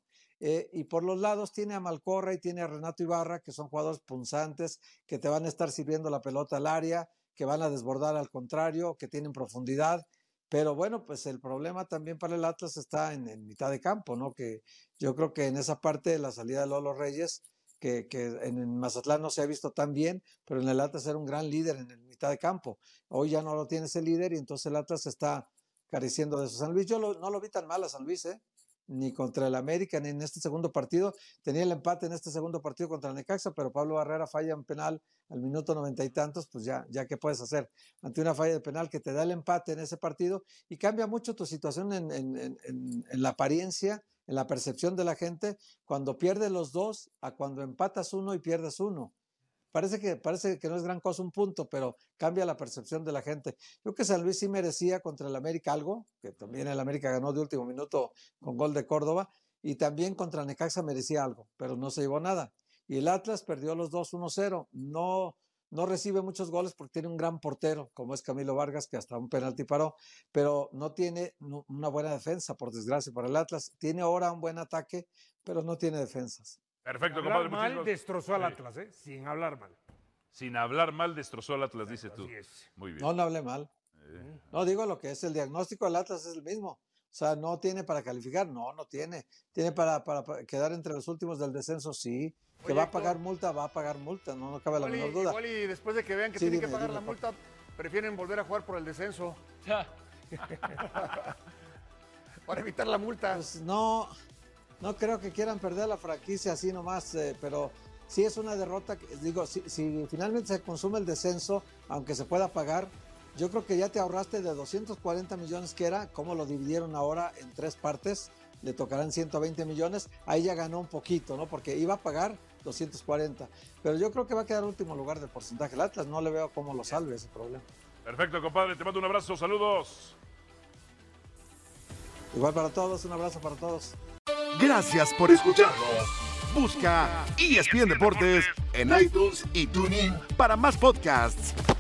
Y por los lados tiene a Malcorra y tiene a Renato Ibarra, que son jugadores punzantes, que te van a estar sirviendo la pelota al área, que van a desbordar al contrario, que tienen profundidad. Pero bueno, pues el problema también para el Atlas está en mitad de campo, ¿no? Que yo creo que en esa parte la salida de Lolo Reyes, que en Mazatlán no se ha visto tan bien, pero en el Atlas era un gran líder en el mitad de campo. Hoy ya no lo tiene ese líder y entonces el Atlas está careciendo de eso. San Luis, yo no lo vi tan mal a San Luis, ni contra el América, ni en este segundo partido. Tenía el empate en este segundo partido contra el Necaxa, pero Pablo Barrera falla un penal al minuto 90 y tantos, pues ya ¿qué puedes hacer? Ante una falla de penal que te da el empate en ese partido y cambia mucho tu situación en la apariencia, en la percepción de la gente, cuando pierdes los dos a cuando empatas uno y pierdes uno. Parece que no es gran cosa un punto, pero cambia la percepción de la gente. Yo creo que San Luis sí merecía contra el América algo, que también el América ganó de último minuto con gol de Córdoba, y también contra Necaxa merecía algo, pero no se llevó nada. Y el Atlas perdió los dos 1-0. No recibe muchos goles porque tiene un gran portero, como es Camilo Vargas, que hasta un penalti paró, pero no tiene una buena defensa, por desgracia, para el Atlas. Tiene ahora un buen ataque, pero no tiene defensas. Perfecto, hablar compadre. mal destrozó al Atlas, sin hablar mal. Sin hablar mal destrozó al Atlas, dices tú. Así es. Muy bien. No hablé mal. No, digo lo que es el diagnóstico del Atlas es el mismo. O sea, no tiene para calificar, no tiene. Tiene para quedar entre los últimos del descenso, sí. Que va a pagar multa, no cabe la menor duda. Igual y después de que vean que Sí, tienen que dime, pagar dime, la multa, prefieren volver a jugar por el descenso. Para evitar la multa. Pues no creo que quieran perder la franquicia así nomás, pero sí es una derrota. Digo, si finalmente se consume el descenso, aunque se pueda pagar, yo creo que ya te ahorraste de 240 millones que era, como lo dividieron ahora en 3 partes, le tocarán 120 millones, ahí ya ganó un poquito, ¿no? Porque iba a pagar 240, pero yo creo que va a quedar último lugar del porcentaje. El Atlas no le veo cómo lo salve ese problema. Perfecto, compadre, te mando un abrazo, saludos. Igual para todos, un abrazo para todos. Gracias por escucharnos. Busca ESPN Deportes en iTunes y TuneIn para más podcasts.